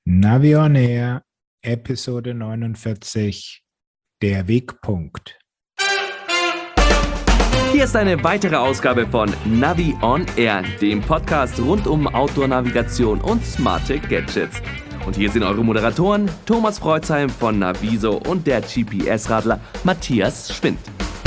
Navi on Air, Episode 49, der Wegpunkt. Hier ist eine weitere Ausgabe von Navi on Air, dem Podcast rund um Outdoor-Navigation und smarte Gadgets. Und hier sind eure Moderatoren Thomas Freuzheim von Naviso und der GPS-Radler Matthias Schwind.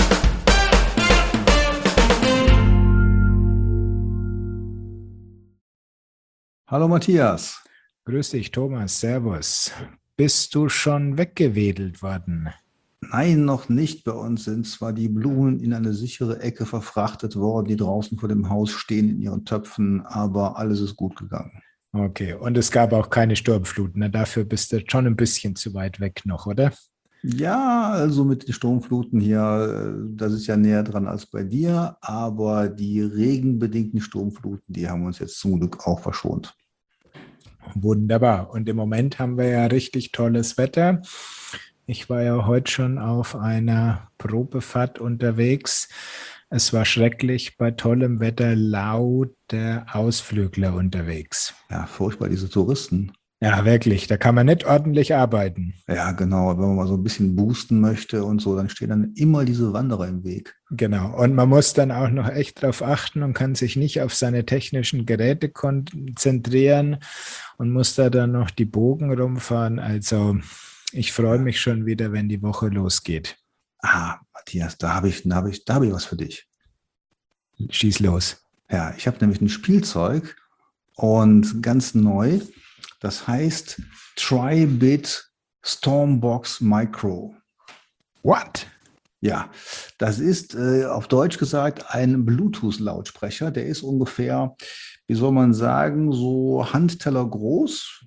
Hallo Matthias. Grüß dich, Thomas. Servus. Bist du schon weggewedelt worden? Nein, noch nicht. Bei uns sind zwar die Blumen in eine sichere Ecke verfrachtet worden, die draußen vor dem Haus stehen in ihren Töpfen, aber alles ist gut gegangen. Okay, und es gab auch keine Sturmfluten. Na, dafür bist du schon ein bisschen zu weit weg noch, oder? Ja, also mit den Sturmfluten hier, das ist ja näher dran als bei dir, aber die regenbedingten Sturmfluten, die haben uns jetzt zum Glück auch verschont. Wunderbar. Und im Moment haben wir ja richtig tolles Wetter. Ich war ja heute schon auf einer Probefahrt unterwegs. Es war schrecklich, bei tollem Wetter lauter Ausflügler unterwegs. Ja, furchtbar, diese Touristen. Ja, wirklich, da kann man nicht ordentlich arbeiten. Ja, genau. Wenn man mal so ein bisschen boosten möchte und so, dann stehen dann immer diese Wanderer im Weg. Genau. Und man muss dann auch noch echt drauf achten und kann sich nicht auf seine technischen Geräte konzentrieren und muss da dann noch die Bogen rumfahren. Also ich freue mich schon wieder, wenn die Woche losgeht. Matthias, da habe ich was für dich. Schieß los. Ja, ich habe nämlich ein Spielzeug und ganz neu. Das heißt Tribit Stormbox Micro. What? Ja, das ist auf Deutsch gesagt ein Bluetooth-Lautsprecher. Der ist ungefähr, wie soll man sagen, so Handteller groß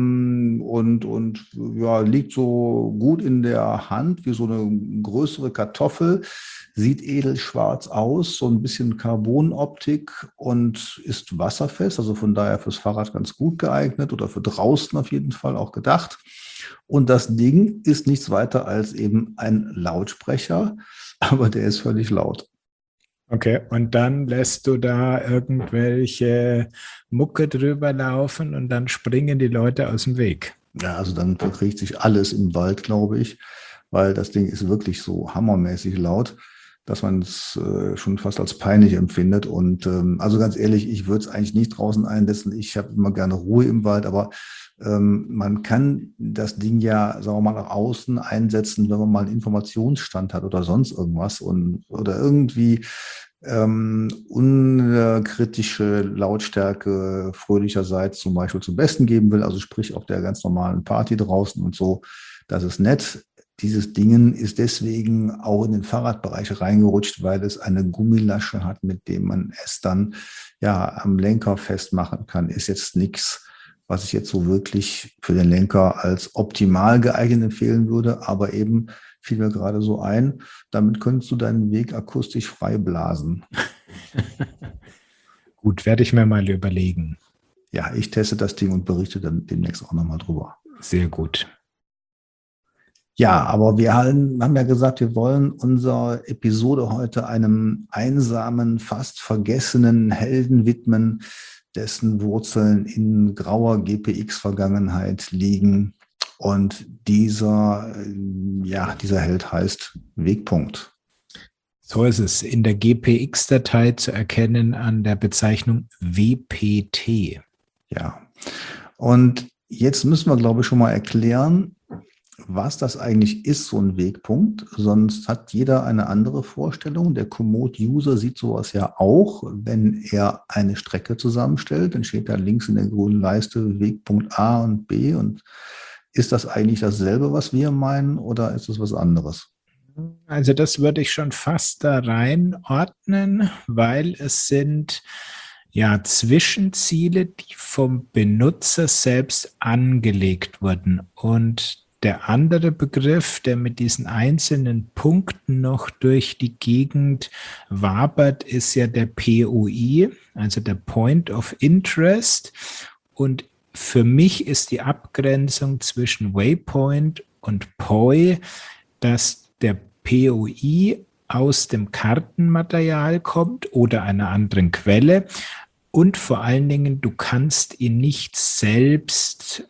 und ja, liegt so gut in der Hand wie so eine größere Kartoffel. Sieht edelschwarz aus, so ein bisschen Carbonoptik und ist wasserfest. Also von daher fürs Fahrrad ganz gut geeignet oder für draußen auf jeden Fall auch gedacht. Und das Ding ist nichts weiter als eben ein Lautsprecher, aber der ist völlig laut. Okay, und dann lässt du da irgendwelche Mucke drüber laufen und dann springen die Leute aus dem Weg. Ja, also dann verkriegt sich alles im Wald, glaube ich, weil das Ding ist wirklich so hammermäßig laut, dass man es schon fast als peinlich empfindet. Und also ganz ehrlich, ich würde es eigentlich nicht draußen einsetzen. Ich habe immer gerne Ruhe im Wald, aber man kann das Ding ja, sagen wir mal, nach außen einsetzen, wenn man mal einen Informationsstand hat oder sonst irgendwas oder irgendwie unkritische Lautstärke fröhlicherseits zum Beispiel zum Besten geben will, also sprich auf der ganz normalen Party draußen und so. Das ist nett. Dieses Ding ist deswegen auch in den Fahrradbereich reingerutscht, weil es eine Gummilasche hat, mit dem man es dann ja am Lenker festmachen kann. Ist jetzt nichts, was ich jetzt so wirklich für den Lenker als optimal geeignet empfehlen würde, aber eben fiel mir gerade so ein, damit könntest du deinen Weg akustisch frei blasen. Gut, werde ich mir mal überlegen. Ja, ich teste das Ding und berichte dann demnächst auch nochmal drüber. Sehr gut. Ja, aber wir haben ja gesagt, wir wollen unsere Episode heute einem einsamen, fast vergessenen Helden widmen, dessen Wurzeln in grauer GPX-Vergangenheit liegen. Und dieser Held heißt Wegpunkt. So ist es. In der GPX-Datei zu erkennen an der Bezeichnung WPT. Ja, und jetzt müssen wir, glaube ich, schon mal erklären, was das eigentlich ist, so ein Wegpunkt. Sonst hat jeder eine andere Vorstellung. Der Komoot-User sieht sowas ja auch, wenn er eine Strecke zusammenstellt. Dann steht da links in der grünen Leiste Wegpunkt A und B. Und ist das eigentlich dasselbe, was wir meinen, oder ist es was anderes? Also das würde ich schon fast da reinordnen, weil es sind ja Zwischenziele, die vom Benutzer selbst angelegt wurden. Und der andere Begriff, der mit diesen einzelnen Punkten noch durch die Gegend wabert, ist ja der POI, also der Point of Interest. Und für mich ist die Abgrenzung zwischen Waypoint und POI, dass der POI aus dem Kartenmaterial kommt oder einer anderen Quelle, Und vor allen Dingen, du kannst ihn nicht selbst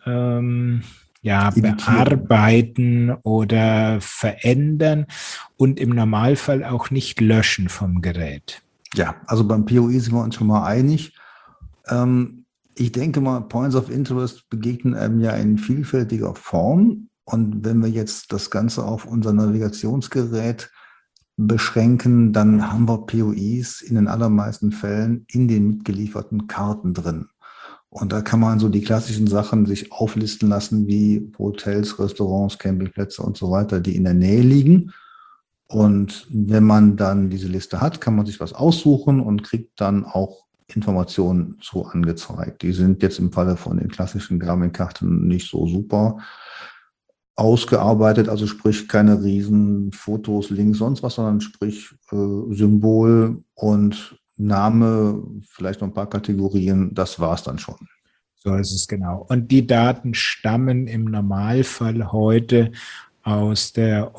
bearbeiten oder verändern und im Normalfall auch nicht löschen vom Gerät. Ja, also beim POI sind wir uns schon mal einig. Ich denke mal, Points of Interest begegnen einem ja in vielfältiger Form. Und wenn wir jetzt das Ganze auf unser Navigationsgerät beschränken, dann haben wir POIs in den allermeisten Fällen in den mitgelieferten Karten drin. Und da kann man so die klassischen Sachen sich auflisten lassen, wie Hotels, Restaurants, Campingplätze und so weiter, die in der Nähe liegen. Und wenn man dann diese Liste hat, kann man sich was aussuchen und kriegt dann auch Informationen zu angezeigt. Die sind jetzt im Falle von den klassischen Garmin-Karten nicht so super ausgearbeitet, also sprich keine riesen Fotos, Links, sonst was, sondern sprich Symbol und Name, vielleicht noch ein paar Kategorien, das war es dann schon. So ist es genau. Und die Daten stammen im Normalfall heute aus der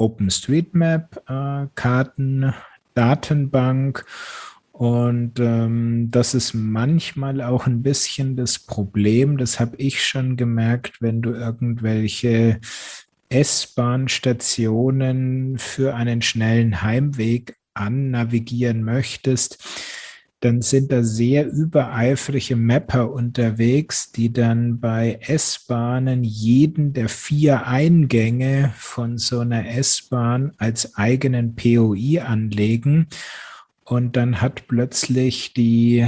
OpenStreetMap-Karten-Datenbank. Und das ist manchmal auch ein bisschen das Problem, das habe ich schon gemerkt, wenn du irgendwelche S-Bahn-Stationen für einen schnellen Heimweg annavigieren möchtest, dann sind da sehr übereifrige Mapper unterwegs, die dann bei S-Bahnen jeden der 4 Eingänge von so einer S-Bahn als eigenen POI anlegen. Und dann hat plötzlich die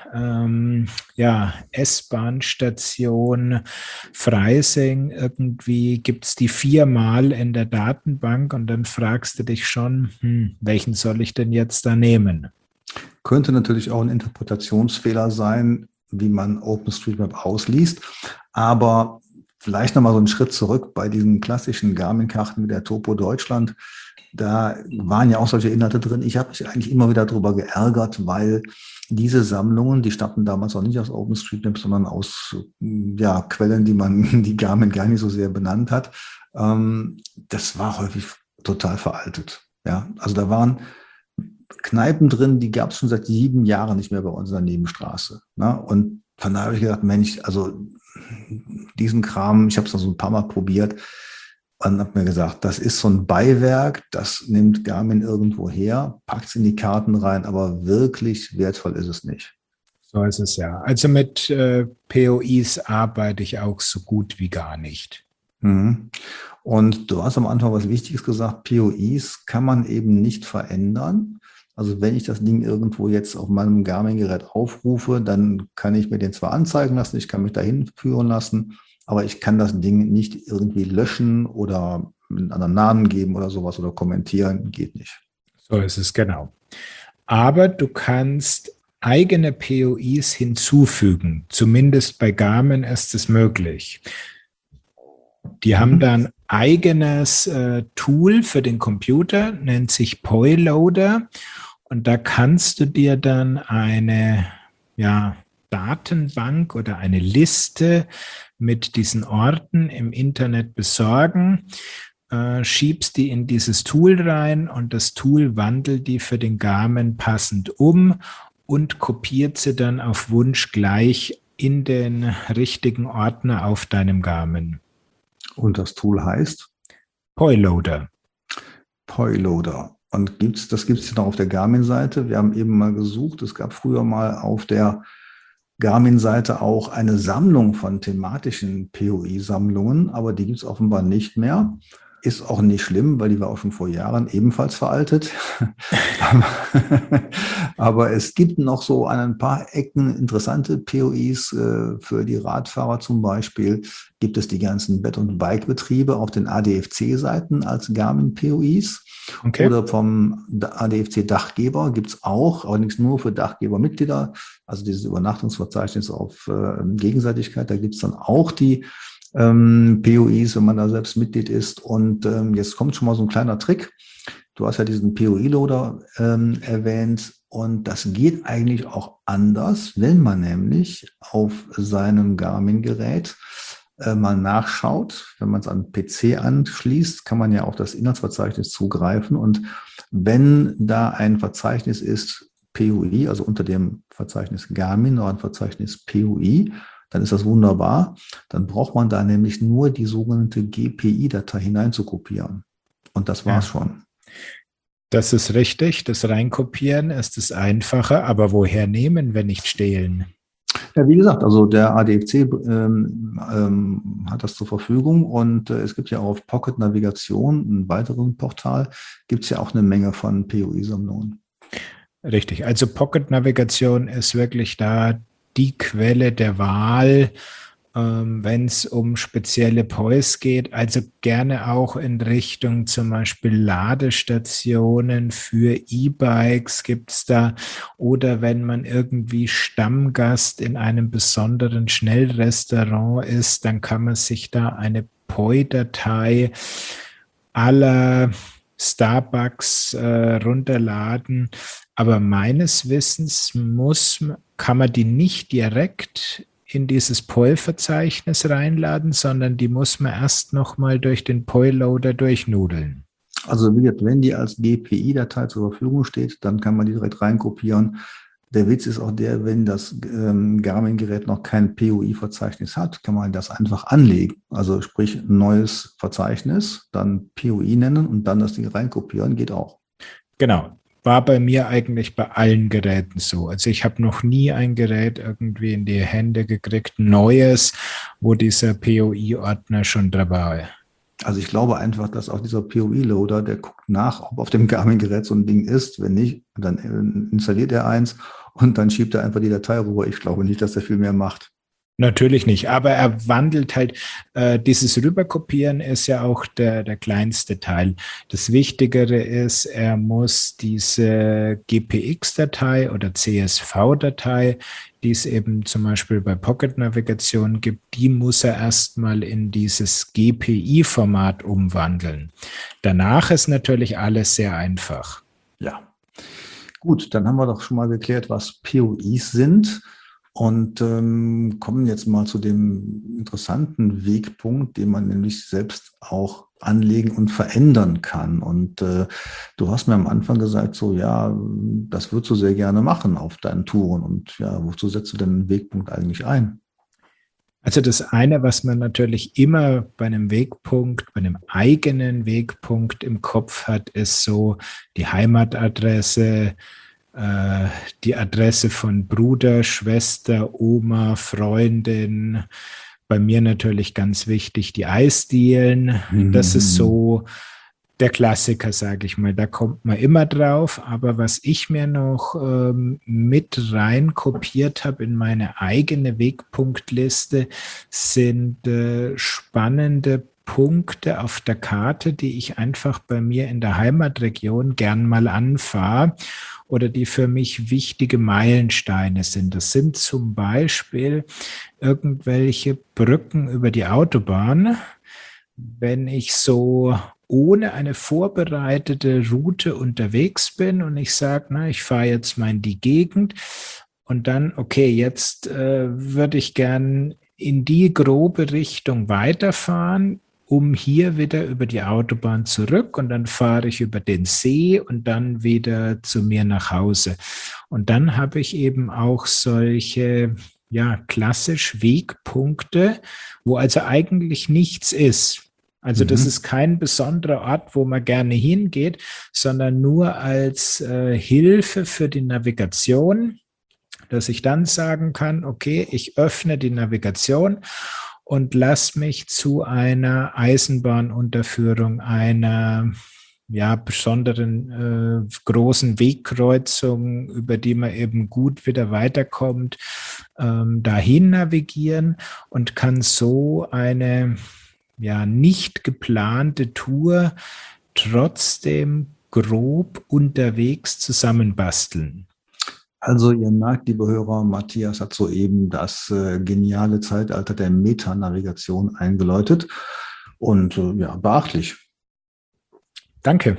S-Bahn-Station Freising, irgendwie gibt es die 4-mal in der Datenbank und dann fragst du dich schon, welchen soll ich denn jetzt da nehmen? Könnte natürlich auch ein Interpretationsfehler sein, wie man OpenStreetMap ausliest, aber vielleicht nochmal so einen Schritt zurück bei diesen klassischen Garmin-Karten mit der Topo Deutschland. Da waren ja auch solche Inhalte drin. Ich habe mich eigentlich immer wieder darüber geärgert, weil diese Sammlungen, die stammten damals auch nicht aus OpenStreetMap, sondern aus Quellen, die Garmin gar nicht so sehr benannt hat. Das war häufig total veraltet. Ja, also da waren Kneipen drin, die gab es schon seit 7 Jahren nicht mehr bei uns in der Nebenstraße. Ne? Und von daher habe ich gedacht, Mensch, also diesen Kram, ich habe es noch so ein paar Mal probiert, und habe mir gesagt, das ist so ein Beiwerk, das nimmt Garmin irgendwo her, packt es in die Karten rein, aber wirklich wertvoll ist es nicht. So ist es ja. Also mit POIs arbeite ich auch so gut wie gar nicht. Mhm. Und du hast am Anfang was Wichtiges gesagt, POIs kann man eben nicht verändern. Also wenn ich das Ding irgendwo jetzt auf meinem Garmin-Gerät aufrufe, dann kann ich mir den zwar anzeigen lassen, ich kann mich dahin führen lassen, aber ich kann das Ding nicht irgendwie löschen oder einen anderen Namen geben oder sowas oder kommentieren, geht nicht. So ist es, genau. Aber du kannst eigene POIs hinzufügen. Zumindest bei Garmin ist es möglich. Die haben dann ein eigenes Tool für den Computer, nennt sich POI-Loader. Und da kannst du dir dann eine Datenbank oder eine Liste mit diesen Orten im Internet besorgen, schiebst die in dieses Tool rein und das Tool wandelt die für den Garmin passend um und kopiert sie dann auf Wunsch gleich in den richtigen Ordner auf deinem Garmin. Und das Tool heißt? POI-Loader. POI-Loader. Und das gibt es noch auf der Garmin-Seite. Wir haben eben mal gesucht, es gab früher mal auf der Garmin-Seite auch eine Sammlung von thematischen POI-Sammlungen, aber die gibt es offenbar nicht mehr. Ist auch nicht schlimm, weil die war auch schon vor Jahren ebenfalls veraltet. Aber es gibt noch so an ein paar Ecken interessante POIs. Für die Radfahrer zum Beispiel gibt es die ganzen Bed- und Bike-Betriebe auf den ADFC-Seiten als Garmin-POIs. Okay. Oder vom ADFC-Dachgeber gibt es auch, allerdings nur für Dachgebermitglieder. Also dieses Übernachtungsverzeichnis auf Gegenseitigkeit, da gibt es dann auch die POIs, wenn man da selbst Mitglied ist. Und jetzt kommt schon mal so ein kleiner Trick. Du hast ja diesen POI-Loader erwähnt und das geht eigentlich auch anders, wenn man nämlich auf seinem Garmin-Gerät mal nachschaut. Wenn man es an den PC anschließt, kann man ja auf das Inhaltsverzeichnis zugreifen und wenn da ein Verzeichnis ist, PUI, also unter dem Verzeichnis Garmin oder ein Verzeichnis PUI, dann ist das wunderbar. Dann braucht man da nämlich nur die sogenannte GPI-Datei hineinzukopieren. Und das war's schon. Das ist richtig. Das Reinkopieren ist das Einfache. Aber woher nehmen, wenn nicht stehlen? Ja, wie gesagt, also der ADFC hat das zur Verfügung und es gibt ja auch auf Pocket Navigation, einem weiteren Portal, gibt es ja auch eine Menge von PUI-Sammlungen. Richtig. Also Pocket Navigation ist wirklich da die Quelle der Wahl, wenn es um spezielle POIs geht, also gerne auch in Richtung zum Beispiel Ladestationen für E-Bikes gibt es da, oder wenn man irgendwie Stammgast in einem besonderen Schnellrestaurant ist, dann kann man sich da eine POI-Datei aller Starbucks runterladen, aber meines Wissens kann man die nicht direkt in dieses POI-Verzeichnis reinladen, sondern die muss man erst nochmal durch den POI-Loader durchnudeln. Also wenn die als GPI-Datei zur Verfügung steht, dann kann man die direkt reinkopieren. Der Witz ist auch der, wenn das Garmin-Gerät noch kein PUI-Verzeichnis hat, kann man das einfach anlegen. Also sprich ein neues Verzeichnis, dann PUI nennen und dann das Ding reinkopieren, geht auch. Genau. War bei mir eigentlich bei allen Geräten so. Also ich habe noch nie ein Gerät irgendwie in die Hände gekriegt, neues, wo dieser POI-Ordner schon dabei ist. Also ich glaube einfach, dass auch dieser POI-Loader, der guckt nach, ob auf dem Garmin-Gerät so ein Ding ist. Wenn nicht, dann installiert er eins und dann schiebt er einfach die Datei rüber. Ich glaube nicht, dass er viel mehr macht. Natürlich nicht, aber er wandelt halt, dieses Rüberkopieren ist ja auch der kleinste Teil. Das Wichtigere ist, er muss diese GPX-Datei oder CSV-Datei, die es eben zum Beispiel bei Pocket Navigation gibt, die muss er erstmal in dieses GPI-Format umwandeln. Danach ist natürlich alles sehr einfach. Ja, gut, dann haben wir doch schon mal geklärt, was POIs sind. Und kommen jetzt mal zu dem interessanten Wegpunkt, den man nämlich selbst auch anlegen und verändern kann. Und du hast mir am Anfang gesagt, so ja, das würdest du sehr gerne machen auf deinen Touren. Und ja, wozu setzt du denn einen Wegpunkt eigentlich ein? Also das eine, was man natürlich immer bei einem Wegpunkt, bei einem eigenen Wegpunkt im Kopf hat, ist so die Heimatadresse, die Adresse von Bruder, Schwester, Oma, Freundin. Bei mir natürlich ganz wichtig die Eisdielen. Das ist so der Klassiker, sage ich mal. Da kommt man immer drauf. Aber was ich mir noch mit rein kopiert habe in meine eigene Wegpunktliste, sind spannende Punkte auf der Karte, die ich einfach bei mir in der Heimatregion gern mal anfahre oder die für mich wichtige Meilensteine sind. Das sind zum Beispiel irgendwelche Brücken über die Autobahn. Wenn ich so ohne eine vorbereitete Route unterwegs bin und ich sage, na, ich fahre jetzt mal in die Gegend und dann, okay, jetzt würde ich gern in die grobe Richtung weiterfahren, um hier wieder über die Autobahn zurück und dann fahre ich über den See und dann wieder zu mir nach Hause. Und dann habe ich eben auch solche, ja, klassisch Wegpunkte, wo also eigentlich nichts ist. Also das ist kein besonderer Ort, wo man gerne hingeht, sondern nur als Hilfe für die Navigation, dass ich dann sagen kann, okay, ich öffne die Navigation und lass mich zu einer Eisenbahnunterführung, einer besonderen großen Wegkreuzung, über die man eben gut wieder weiterkommt, dahin navigieren und kann so eine nicht geplante Tour trotzdem grob unterwegs zusammenbasteln. Also ihr merkt, liebe Hörer, Matthias hat soeben das geniale Zeitalter der Metanavigation eingeläutet und beachtlich. Danke.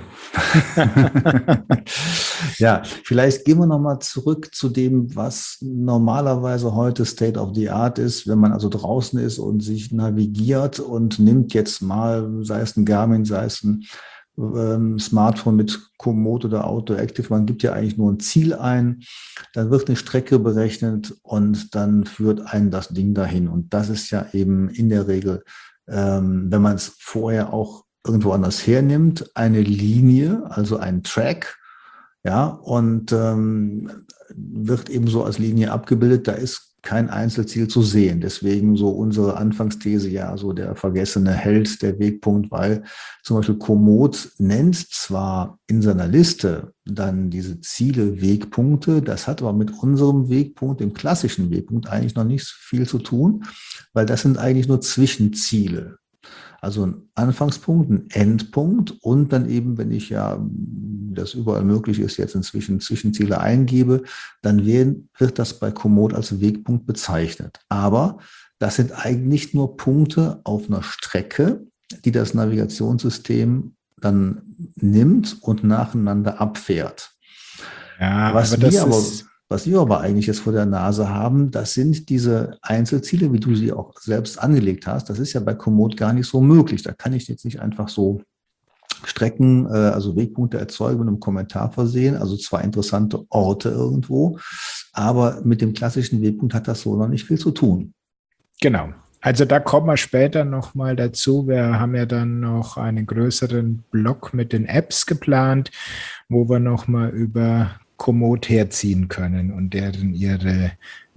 Ja, vielleicht gehen wir nochmal zurück zu dem, was normalerweise heute State of the Art ist, wenn man also draußen ist und sich navigiert und nimmt jetzt mal, sei es ein Garmin, sei es ein Smartphone mit Komoot oder Autoactive. Man gibt ja eigentlich nur ein Ziel ein, dann wird eine Strecke berechnet und dann führt einen das Ding dahin. Und das ist ja eben in der Regel, wenn man es vorher auch irgendwo anders hernimmt, eine Linie, also ein Track, ja, und wird eben so als Linie abgebildet. Da ist kein Einzelziel zu sehen. Deswegen so unsere Anfangsthese, ja, so der vergessene Held, der Wegpunkt, weil zum Beispiel Komoot nennt zwar in seiner Liste dann diese Ziele Wegpunkte, das hat aber mit unserem Wegpunkt, dem klassischen Wegpunkt, eigentlich noch nicht viel zu tun, weil das sind eigentlich nur Zwischenziele. Also ein Anfangspunkt, ein Endpunkt und dann eben, wenn ich ja, das überall möglich ist, jetzt inzwischen Zwischenziele eingebe, dann wird das bei Komoot als Wegpunkt bezeichnet. Aber das sind eigentlich nur Punkte auf einer Strecke, die das Navigationssystem dann nimmt und nacheinander abfährt. Ja, Was wir aber eigentlich jetzt vor der Nase haben, das sind diese Einzelziele, wie du sie auch selbst angelegt hast. Das ist ja bei Komoot gar nicht so möglich. Da kann ich jetzt nicht einfach so Strecken, also Wegpunkte erzeugen und im Kommentar versehen, also zwar interessante Orte irgendwo, aber mit dem klassischen Wegpunkt hat das so noch nicht viel zu tun. Genau. Also da kommen wir später nochmal dazu. Wir haben ja dann noch einen größeren Block mit den Apps geplant, wo wir nochmal über Komoot herziehen können und deren ihre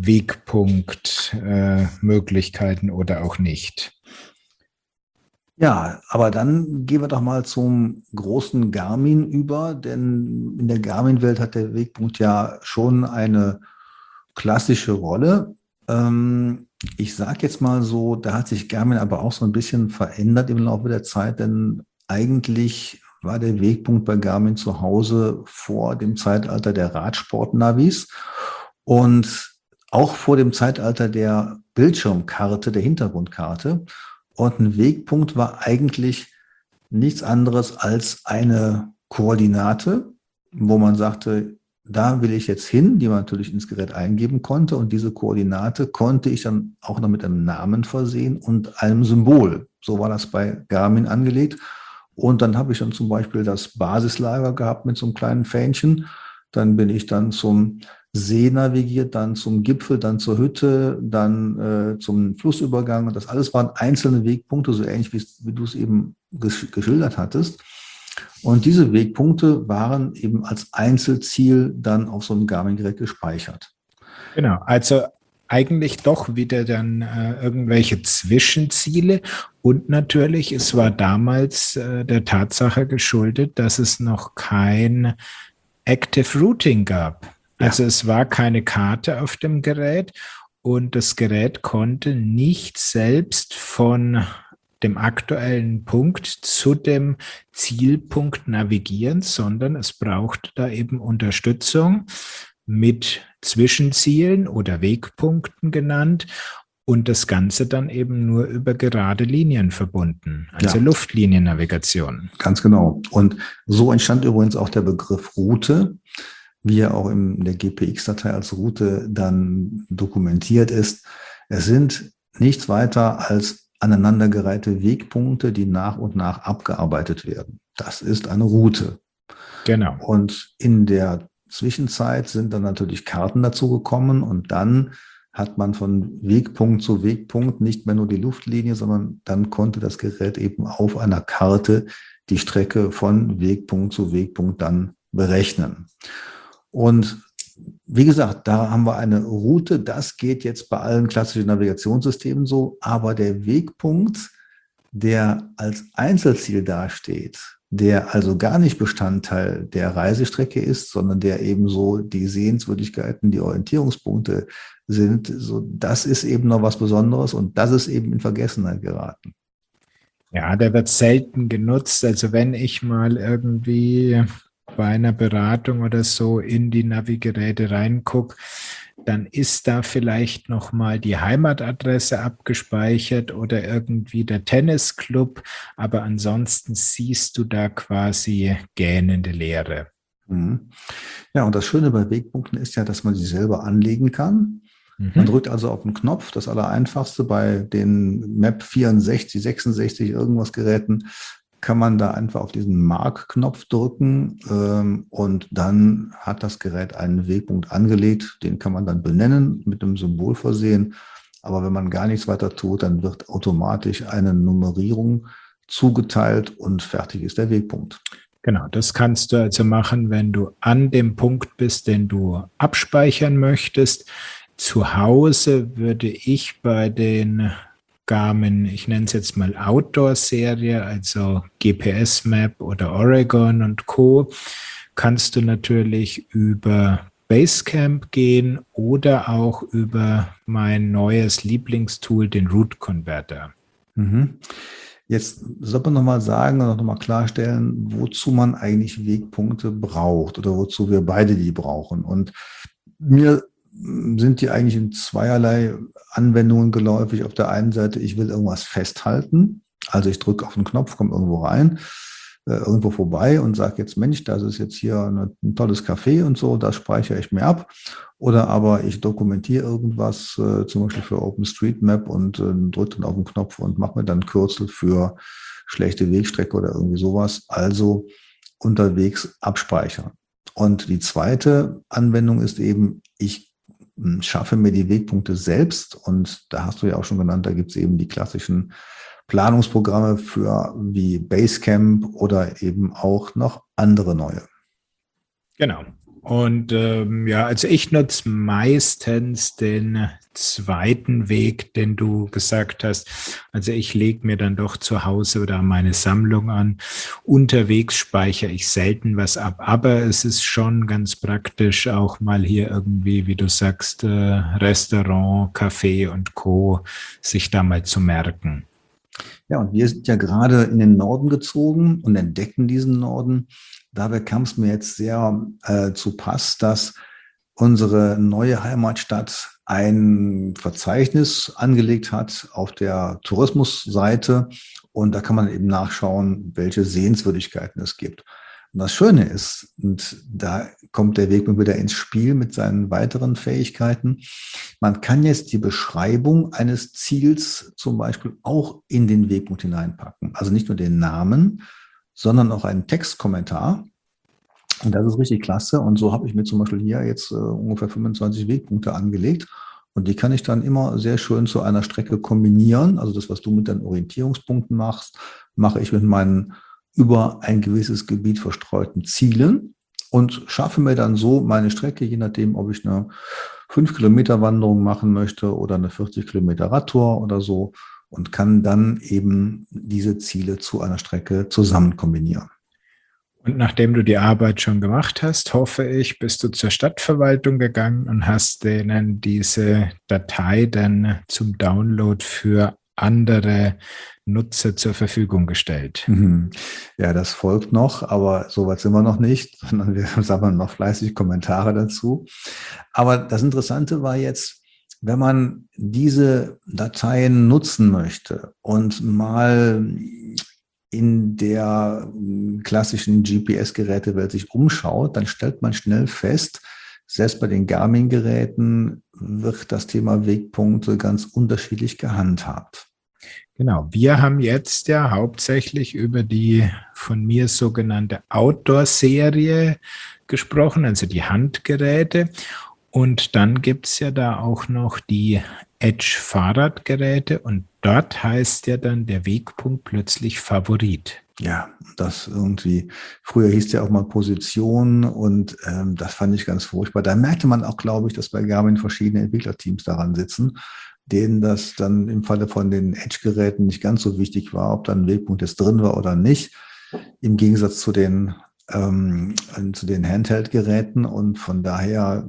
Wegpunktmöglichkeiten oder auch nicht. Ja, aber dann gehen wir doch mal zum großen Garmin über, denn in der Garmin-Welt hat der Wegpunkt ja schon eine klassische Rolle. Ich sage jetzt mal so, da hat sich Garmin aber auch so ein bisschen verändert im Laufe der Zeit, denn eigentlich war der Wegpunkt bei Garmin zu Hause vor dem Zeitalter der Radsport-Navis und auch vor dem Zeitalter der Bildschirmkarte, der Hintergrundkarte. Und ein Wegpunkt war eigentlich nichts anderes als eine Koordinate, wo man sagte, da will ich jetzt hin, die man natürlich ins Gerät eingeben konnte. Und diese Koordinate konnte ich dann auch noch mit einem Namen versehen und einem Symbol. So war das bei Garmin angelegt. Und dann habe ich dann zum Beispiel das Basislager gehabt mit so einem kleinen Fähnchen. Dann bin ich dann zum See navigiert, dann zum Gipfel, dann zur Hütte, dann zum Flussübergang. Und das alles waren einzelne Wegpunkte, so ähnlich wie du es eben geschildert hattest. Und diese Wegpunkte waren eben als Einzelziel dann auf so einem Garmin-Gerät gespeichert. Genau, also eigentlich doch wieder dann irgendwelche Zwischenziele. Und natürlich, es war damals der Tatsache geschuldet, dass es noch kein Active Routing gab. Also es war keine Karte auf dem Gerät und das Gerät konnte nicht selbst von dem aktuellen Punkt zu dem Zielpunkt navigieren, sondern es brauchte da eben Unterstützung mit Zwischenzielen oder Wegpunkten genannt und das Ganze dann eben nur über gerade Linien verbunden, also Luftliniennavigation. Ganz genau. Und so entstand übrigens auch der Begriff Route, wie er auch in der GPX-Datei als Route dann dokumentiert ist. Es sind nichts weiter als aneinandergereihte Wegpunkte, die nach und nach abgearbeitet werden. Das ist eine Route. Genau. Und in der Zwischenzeit sind dann natürlich Karten dazugekommen und dann hat man von Wegpunkt zu Wegpunkt nicht mehr nur die Luftlinie, sondern dann konnte das Gerät eben auf einer Karte die Strecke von Wegpunkt zu Wegpunkt dann berechnen. Und wie gesagt, da haben wir eine Route, das geht jetzt bei allen klassischen Navigationssystemen so, aber der Wegpunkt, der als Einzelziel dasteht, der also gar nicht Bestandteil der Reisestrecke ist, sondern der eben so die Sehenswürdigkeiten, die Orientierungspunkte sind, so das ist eben noch was Besonderes und das ist eben in Vergessenheit geraten. Ja, der wird selten genutzt. Also wenn ich mal irgendwie bei einer Beratung oder so in die Navigeräte reingucke, dann ist da vielleicht nochmal die Heimatadresse abgespeichert oder irgendwie der Tennisclub, aber ansonsten siehst du da quasi gähnende Leere. Ja, und das Schöne bei Wegpunkten ist ja, dass man sie selber anlegen kann. Man drückt also auf den Knopf, das Allereinfachste bei den Map 64, 66 irgendwas Geräten, kann man da einfach auf diesen Mark-Knopf drücken und dann hat das Gerät einen Wegpunkt angelegt. Den kann man dann benennen, mit einem Symbol versehen. Aber wenn man gar nichts weiter tut, dann wird automatisch eine Nummerierung zugeteilt und fertig ist der Wegpunkt. Genau, das kannst du also machen, wenn du an dem Punkt bist, den du abspeichern möchtest. Zu Hause würde ich bei den Garmin, ich nenne es jetzt mal Outdoor-Serie, also GPS-Map oder Oregon und Co., kannst du natürlich über Basecamp gehen oder auch über mein neues Lieblingstool, den Route Converter. Mhm. Jetzt sollte man nochmal sagen oder nochmal klarstellen, wozu man eigentlich Wegpunkte braucht oder wozu wir beide die brauchen. Und mir sind die eigentlich in zweierlei Anwendungen geläufig. Auf der einen Seite, ich will irgendwas festhalten. Also ich drücke auf den Knopf, komme irgendwo rein, irgendwo vorbei und sage jetzt, Mensch, das ist jetzt hier ein tolles Café und so, das speichere ich mir ab. Oder aber ich dokumentiere irgendwas, zum Beispiel für OpenStreetMap und drücke dann auf den Knopf und mache mir dann ein Kürzel für schlechte Wegstrecke oder irgendwie sowas. Also unterwegs abspeichern. Und die zweite Anwendung ist eben, ich schaffe mir die Wegpunkte selbst. Und da hast du ja auch schon genannt, da gibt es eben die klassischen Planungsprogramme für wie Basecamp oder eben auch noch andere neue. Genau. Und also ich nutze meistens den zweiten Weg, den du gesagt hast. Also ich lege mir dann doch zu Hause oder meine Sammlung an. Unterwegs speichere ich selten was ab, aber es ist schon ganz praktisch, auch mal hier irgendwie, wie du sagst, Restaurant, Café und Co. sich da mal zu merken. Ja, und wir sind ja gerade in den Norden gezogen und entdecken diesen Norden. Dabei kam es mir jetzt sehr zu Pass, dass unsere neue Heimatstadt ein Verzeichnis angelegt hat auf der Tourismusseite. Und da kann man eben nachschauen, welche Sehenswürdigkeiten es gibt. Und das Schöne ist, und da kommt der Wegpunkt wieder ins Spiel mit seinen weiteren Fähigkeiten, man kann jetzt die Beschreibung eines Ziels zum Beispiel auch in den Wegpunkt hineinpacken. Also nicht nur den Namen, sondern auch einen Textkommentar. Und das ist richtig klasse. Und so habe ich mir zum Beispiel hier jetzt ungefähr 25 Wegpunkte angelegt. Und die kann ich dann immer sehr schön zu einer Strecke kombinieren. Also das, was du mit deinen Orientierungspunkten machst, mache ich mit meinen über ein gewisses Gebiet verstreuten Zielen und schaffe mir dann so meine Strecke, je nachdem, ob ich eine 5-Kilometer-Wanderung machen möchte oder eine 40 Kilometer Radtour oder so und kann dann eben diese Ziele zu einer Strecke zusammen kombinieren. Und nachdem du die Arbeit schon gemacht hast, hoffe ich, bist du zur Stadtverwaltung gegangen und hast denen diese Datei dann zum Download für andere Nutzer zur Verfügung gestellt. Ja, das folgt noch, aber so weit sind wir noch nicht, sondern wir sammeln noch fleißig Kommentare dazu. Aber das Interessante war jetzt, wenn man diese Dateien nutzen möchte und mal in der klassischen GPS-Gerätewelt sich umschaut, dann stellt man schnell fest, selbst bei den Garmin-Geräten wird das Thema Wegpunkte ganz unterschiedlich gehandhabt. Genau, wir haben jetzt ja hauptsächlich über die von mir sogenannte Outdoor-Serie gesprochen, also die Handgeräte. Und dann gibt es ja da auch noch die Edge-Fahrradgeräte und dort heißt ja dann der Wegpunkt plötzlich Favorit. Ja, das irgendwie, früher hieß ja auch mal Position und das fand ich ganz furchtbar. Da merkte man auch, glaube ich, dass bei Garmin verschiedene Entwicklerteams daran sitzen, denen das dann im Falle von den Edge-Geräten nicht ganz so wichtig war, ob da ein Wegpunkt jetzt drin war oder nicht, im Gegensatz zu den Handheld-Geräten. Und von daher,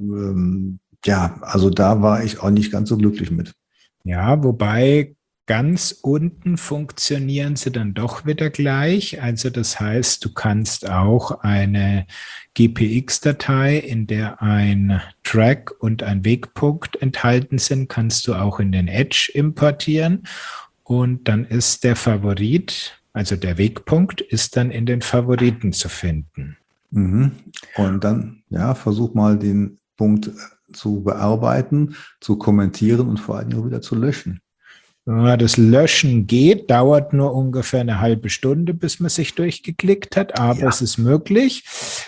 also da war ich auch nicht ganz so glücklich mit. Ja, wobei ganz unten funktionieren sie dann doch wieder gleich. Also das heißt, du kannst auch eine GPX-Datei, in der ein Track und ein Wegpunkt enthalten sind, kannst du auch in den Edge importieren. Und dann ist der Favorit, also der Wegpunkt, ist dann in den Favoriten zu finden. Und dann, versuch mal den Punkt zu bearbeiten, zu kommentieren und vor allem auch wieder zu löschen. Ja, das Löschen geht, dauert nur ungefähr eine halbe Stunde, bis man sich durchgeklickt hat, aber es ist möglich.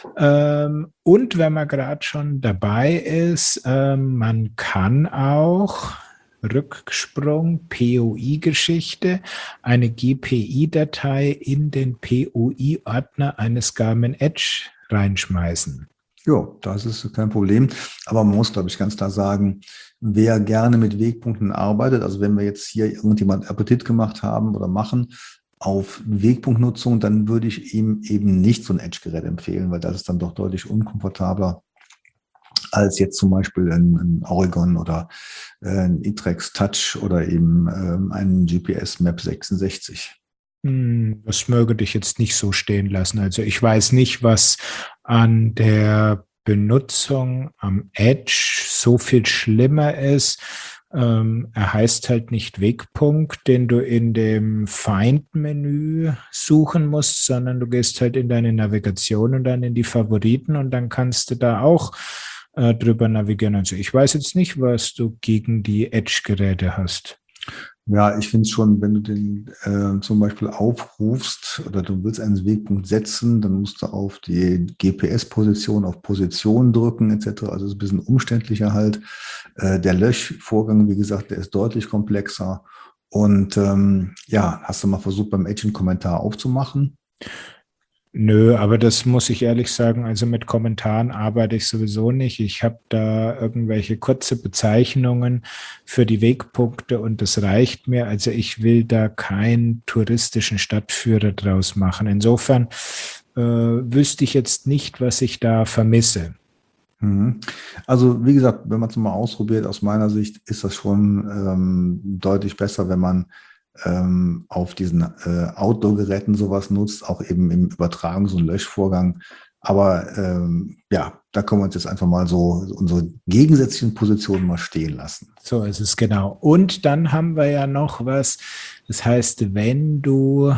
Und wenn man gerade schon dabei ist, man kann auch Rücksprung, POI-Geschichte, eine GPI-Datei in den POI-Ordner eines Garmin Edge reinschmeißen. Ja, das ist kein Problem. Aber man muss, glaube ich, ganz klar sagen, wer gerne mit Wegpunkten arbeitet, also wenn wir jetzt hier irgendjemand Appetit gemacht haben oder machen auf Wegpunktnutzung, dann würde ich ihm eben nicht so ein Edge-Gerät empfehlen, weil das ist dann doch deutlich unkomfortabler als jetzt zum Beispiel ein Oregon oder ein iTrex Touch oder eben ein GPS Map 66. Das möge dich jetzt nicht so stehen lassen. Also ich weiß nicht, was an der Benutzung am Edge so viel schlimmer ist. Er heißt halt nicht Wegpunkt, den du in dem Find-Menü suchen musst, sondern du gehst halt in deine Navigation und dann in die Favoriten und dann kannst du da auch drüber navigieren. Also ich weiß jetzt nicht, was du gegen die Edge-Geräte hast. Ja, ich finde es schon, wenn du den zum Beispiel aufrufst oder du willst einen Wegpunkt setzen, dann musst du auf die GPS-Position, auf Position drücken etc. Also es ist ein bisschen umständlicher halt. Der Löschvorgang, wie gesagt, der ist deutlich komplexer. Und hast du mal versucht, beim Edge einen Kommentar aufzumachen? Nö, aber das muss ich ehrlich sagen, also mit Kommentaren arbeite ich sowieso nicht. Ich habe da irgendwelche kurze Bezeichnungen für die Wegpunkte und das reicht mir. Also ich will da keinen touristischen Stadtführer draus machen. Insofern wüsste ich jetzt nicht, was ich da vermisse. Also wie gesagt, wenn man es mal ausprobiert, aus meiner Sicht ist das schon deutlich besser, wenn man auf diesen Outdoor-Geräten sowas nutzt, auch eben im Übertragungs- und Löschvorgang. Aber da können wir uns jetzt einfach mal so unsere gegensätzlichen Positionen mal stehen lassen. So ist es genau. Und dann haben wir ja noch was, das heißt, wenn du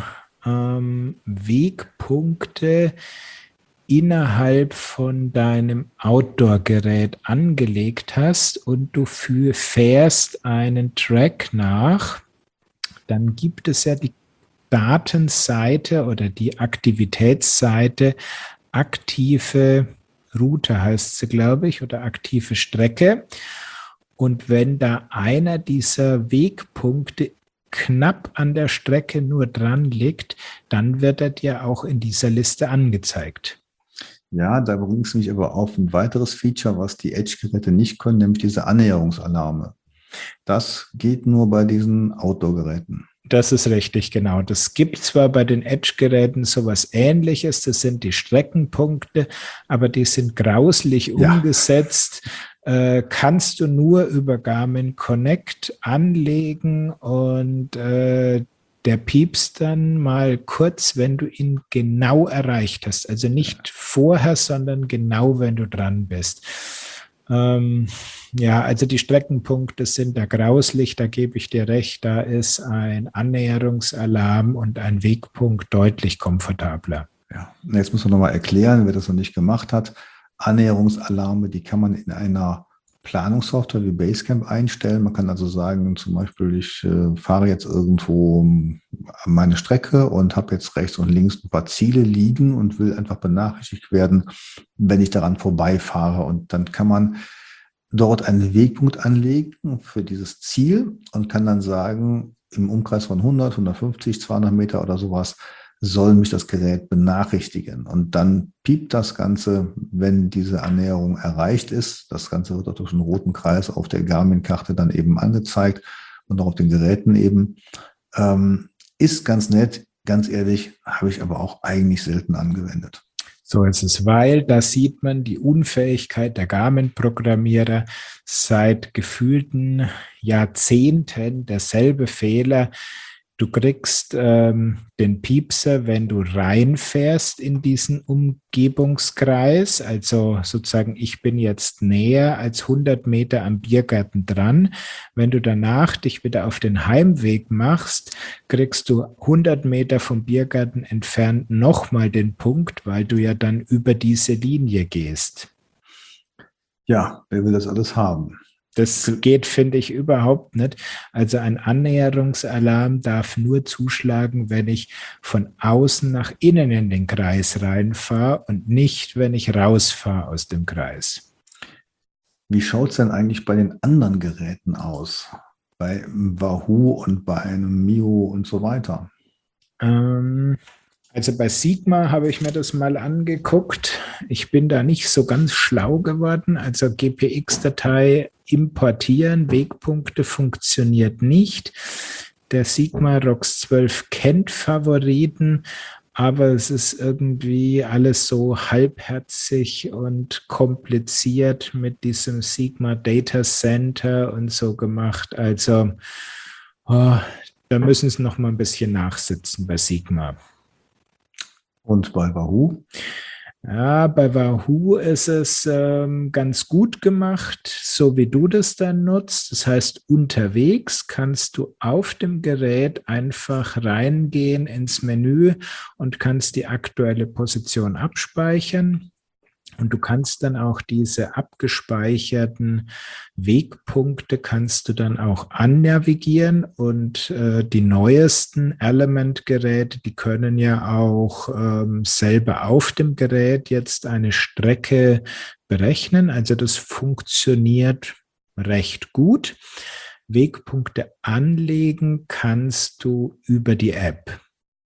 Wegpunkte innerhalb von deinem Outdoor-Gerät angelegt hast und du fährst einen Track nach, dann gibt es ja die Datenseite oder die Aktivitätsseite aktive Route heißt sie, glaube ich, oder aktive Strecke. Und wenn da einer dieser Wegpunkte knapp an der Strecke nur dran liegt, dann wird er dir auch in dieser Liste angezeigt. Ja, da bringst du mich aber auf ein weiteres Feature, was die Edge-Geräte nicht können, nämlich diese Annäherungsalarme. Das geht nur bei diesen Outdoor-Geräten. Das ist richtig, genau. Das gibt zwar bei den Edge-Geräten sowas Ähnliches, das sind die Streckenpunkte, aber die sind grauslich umgesetzt. Kannst du nur über Garmin Connect anlegen und der piepst dann mal kurz, wenn du ihn genau erreicht hast. Also nicht vorher, sondern genau, wenn du dran bist. Also die Streckenpunkte sind da grauslich, da gebe ich dir recht, da ist ein Annäherungsalarm und ein Wegpunkt deutlich komfortabler. Ja, jetzt muss man nochmal erklären, wer das noch nicht gemacht hat. Annäherungsalarme, die kann man in einer Planungssoftware wie Basecamp einstellen. Man kann also sagen, zum Beispiel, ich fahre jetzt irgendwo meine Strecke und habe jetzt rechts und links ein paar Ziele liegen und will einfach benachrichtigt werden, wenn ich daran vorbeifahre. Und dann kann man dort einen Wegpunkt anlegen für dieses Ziel und kann dann sagen, im Umkreis von 100, 150, 200 Meter oder sowas soll mich das Gerät benachrichtigen. Und dann piept das Ganze, wenn diese Annäherung erreicht ist. Das Ganze wird auch durch einen roten Kreis auf der Garmin-Karte dann eben angezeigt und auch auf den Geräten eben. Ist ganz nett, ganz ehrlich, habe ich aber auch eigentlich selten angewendet. So ist es, weil da sieht man die Unfähigkeit der Garmin-Programmierer, seit gefühlten Jahrzehnten derselbe Fehler. Du kriegst den Piepser, wenn du reinfährst in diesen Umgebungskreis. Also sozusagen, ich bin jetzt näher als 100 Meter am Biergarten dran. Wenn du danach dich wieder auf den Heimweg machst, kriegst du 100 Meter vom Biergarten entfernt nochmal den Punkt, weil du ja dann über diese Linie gehst. Ja, wer will das alles haben? Das geht, finde ich, überhaupt nicht. Also ein Annäherungsalarm darf nur zuschlagen, wenn ich von außen nach innen in den Kreis reinfahre und nicht, wenn ich rausfahre aus dem Kreis. Wie schaut es denn eigentlich bei den anderen Geräten aus? Bei Wahoo und bei einem Mio und so weiter? Also bei Sigma habe ich mir das mal angeguckt. Ich bin da nicht so ganz schlau geworden. Also GPX-Datei importieren, Wegpunkte funktioniert nicht. Der Sigma ROX 12 kennt Favoriten, aber es ist irgendwie alles so halbherzig und kompliziert mit diesem Sigma Data Center und so gemacht. Also da müssen sie noch mal ein bisschen nachsitzen bei Sigma. Und bei Wahoo? Ja, bei Wahoo ist es ganz gut gemacht, so wie du das dann nutzt. Das heißt, unterwegs kannst du auf dem Gerät einfach reingehen ins Menü und kannst die aktuelle Position abspeichern. Und du kannst dann auch diese abgespeicherten Wegpunkte kannst du dann auch annavigieren und die neuesten Element-Geräte, die können ja auch selber auf dem Gerät jetzt eine Strecke berechnen. Also das funktioniert recht gut. Wegpunkte anlegen kannst du über die App.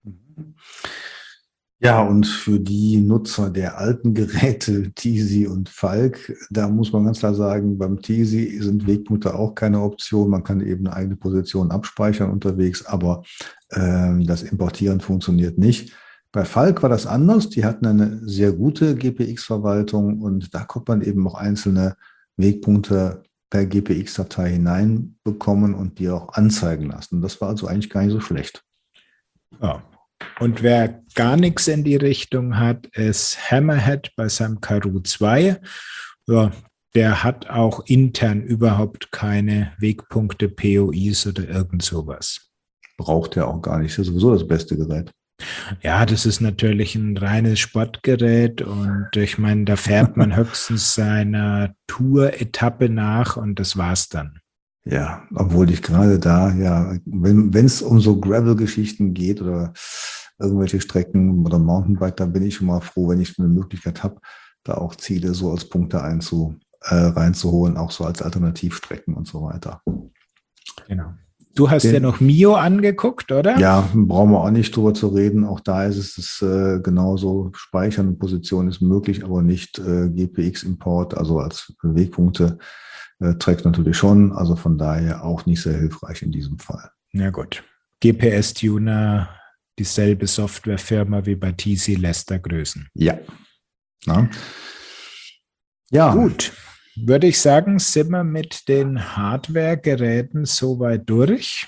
Ja, und für die Nutzer der alten Geräte, Tisi und Falk, da muss man ganz klar sagen, beim Tisi sind Wegpunkte auch keine Option. Man kann eben eine eigene Position abspeichern unterwegs, aber das Importieren funktioniert nicht. Bei Falk war das anders. Die hatten eine sehr gute GPX-Verwaltung und da konnte man eben auch einzelne Wegpunkte per GPX-Datei hineinbekommen und die auch anzeigen lassen. Das war also eigentlich gar nicht so schlecht. Ja. Und wer gar nichts in die Richtung hat, ist Hammerhead bei seinem Karoo 2. Ja, der hat auch intern überhaupt keine Wegpunkte, POIs oder irgend sowas. Braucht er auch gar nicht. Das ist sowieso das beste Gerät. Ja, das ist natürlich ein reines Sportgerät und ich meine, da fährt man höchstens seiner Tour-Etappe nach und das war's dann. Ja, obwohl ich gerade da, ja, wenn es um so Gravel-Geschichten geht oder irgendwelche Strecken oder Mountainbike, dann bin ich schon mal froh, wenn ich eine Möglichkeit habe, da auch Ziele so als Punkte reinzuholen, auch so als Alternativstrecken und so weiter. Genau. Du hast ja noch Mio angeguckt, oder? Ja, brauchen wir auch nicht drüber zu reden. Auch da ist es genauso, Speichern und Position ist möglich, aber nicht GPX-Import, also als Wegpunkte. Track natürlich schon, also von daher auch nicht sehr hilfreich in diesem Fall. Ja gut. GPS-Tuner, dieselbe Softwarefirma wie bei TC, Lester Größen. Ja. Ja. Gut, würde ich sagen, sind wir mit den Hardware-Geräten soweit durch.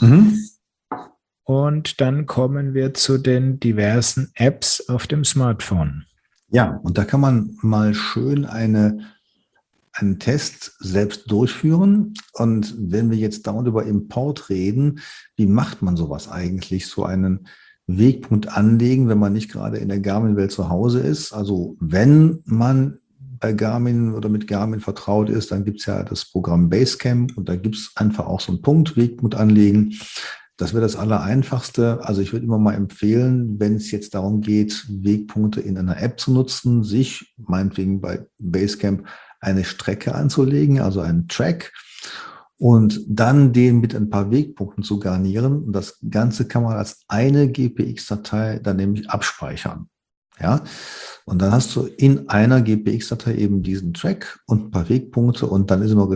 Und dann kommen wir zu den diversen Apps auf dem Smartphone. Ja, und da kann man mal schön einen Test selbst durchführen. Und wenn wir jetzt dauernd über Import reden, wie macht man sowas eigentlich, so einen Wegpunkt anlegen, wenn man nicht gerade in der Garmin-Welt zu Hause ist? Also wenn man bei Garmin oder mit Garmin vertraut ist, dann gibt es ja das Programm Basecamp und da gibt es einfach auch so einen Punkt, Wegpunkt anlegen. Das wäre das Allereinfachste. Also ich würde immer mal empfehlen, wenn es jetzt darum geht, Wegpunkte in einer App zu nutzen, sich meinetwegen bei Basecamp eine Strecke anzulegen, also einen Track, und dann den mit ein paar Wegpunkten zu garnieren. Und das Ganze kann man als eine GPX-Datei dann nämlich abspeichern. Ja, und dann hast du in einer GPX-Datei eben diesen Track und ein paar Wegpunkte und dann ist immer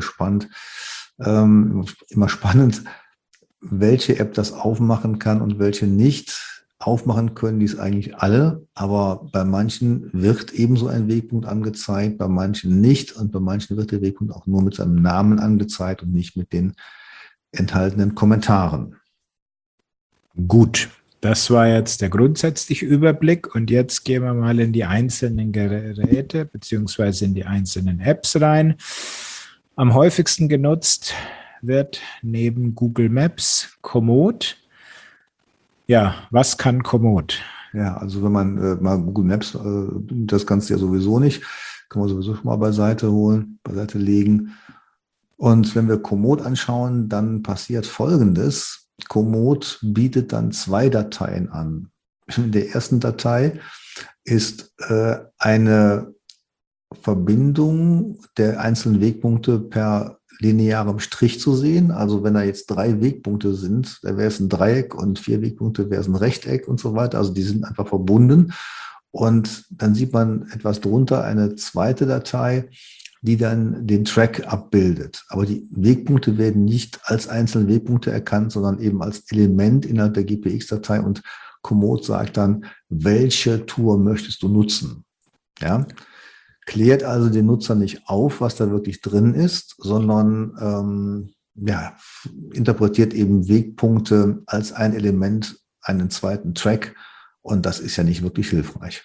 spannend, welche App das aufmachen kann und welche nicht. Aufmachen können die es eigentlich alle, aber bei manchen wird eben so ein Wegpunkt angezeigt, bei manchen nicht und bei manchen wird der Wegpunkt auch nur mit seinem Namen angezeigt und nicht mit den enthaltenen Kommentaren. Gut, das war jetzt der grundsätzliche Überblick und jetzt gehen wir mal in die einzelnen Geräte beziehungsweise in die einzelnen Apps rein. Am häufigsten genutzt wird neben Google Maps Komoot. Ja, was kann Komoot? Ja, also wenn man mal Google Maps, das kannst du ja sowieso nicht, kann man sowieso schon mal beiseite legen. Und wenn wir Komoot anschauen, dann passiert Folgendes. Komoot bietet dann 2 Dateien an. In der ersten Datei ist eine Verbindung der einzelnen Wegpunkte per linearem Strich zu sehen. Also wenn da jetzt 3 Wegpunkte sind, da wäre es ein Dreieck und 4 Wegpunkte wäre es ein Rechteck und so weiter. Also die sind einfach verbunden. Und dann sieht man etwas drunter eine zweite Datei, die dann den Track abbildet. Aber die Wegpunkte werden nicht als einzelne Wegpunkte erkannt, sondern eben als Element innerhalb der GPX-Datei. Und Komoot sagt dann, welche Tour möchtest du nutzen? Ja? Klärt also den Nutzer nicht auf, was da wirklich drin ist, sondern interpretiert eben Wegpunkte als ein Element, einen zweiten Track. Und das ist ja nicht wirklich hilfreich.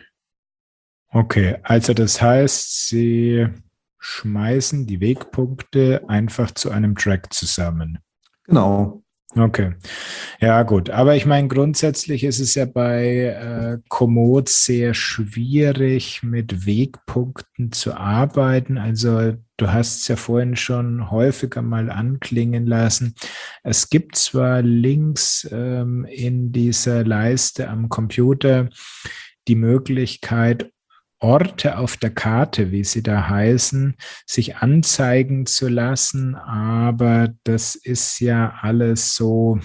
Okay, also das heißt, Sie schmeißen die Wegpunkte einfach zu einem Track zusammen. Genau. Okay, ja gut, aber ich meine, grundsätzlich ist es ja bei Komoot sehr schwierig, mit Wegpunkten zu arbeiten. Also du hast es ja vorhin schon häufiger mal anklingen lassen. Es gibt zwar Links in dieser Leiste am Computer die Möglichkeit, Orte auf der Karte, wie sie da heißen, sich anzeigen zu lassen, aber das ist ja alles so.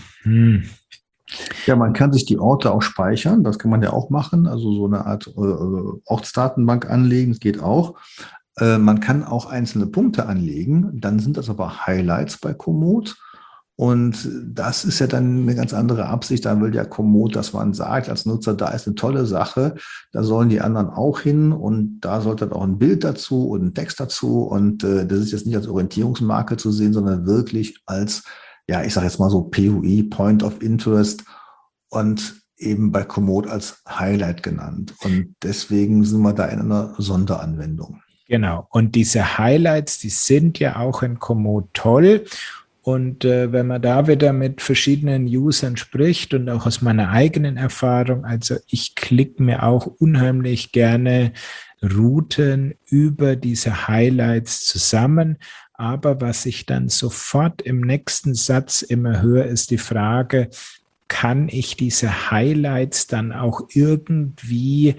Ja, man kann sich die Orte auch speichern, das kann man ja auch machen, also so eine Art Ortsdatenbank anlegen, das geht auch. Man kann auch einzelne Punkte anlegen, dann sind das aber Highlights bei Komoot. Und das ist ja dann eine ganz andere Absicht. Da will ja Komoot, dass man sagt als Nutzer, da ist eine tolle Sache, da sollen die anderen auch hin und da sollte dann auch ein Bild dazu und ein Text dazu. Und das ist jetzt nicht als Orientierungsmarke zu sehen, sondern wirklich als, ja, ich sage jetzt mal so POI, Point of Interest und eben bei Komoot als Highlight genannt. Und deswegen sind wir da in einer Sonderanwendung. Genau. Und diese Highlights, die sind ja auch in Komoot toll. Und wenn man da wieder mit verschiedenen Usern spricht und auch aus meiner eigenen Erfahrung, also ich klicke mir auch unheimlich gerne Routen über diese Highlights zusammen. Aber was ich dann sofort im nächsten Satz immer höre, ist die Frage, kann ich diese Highlights dann auch irgendwie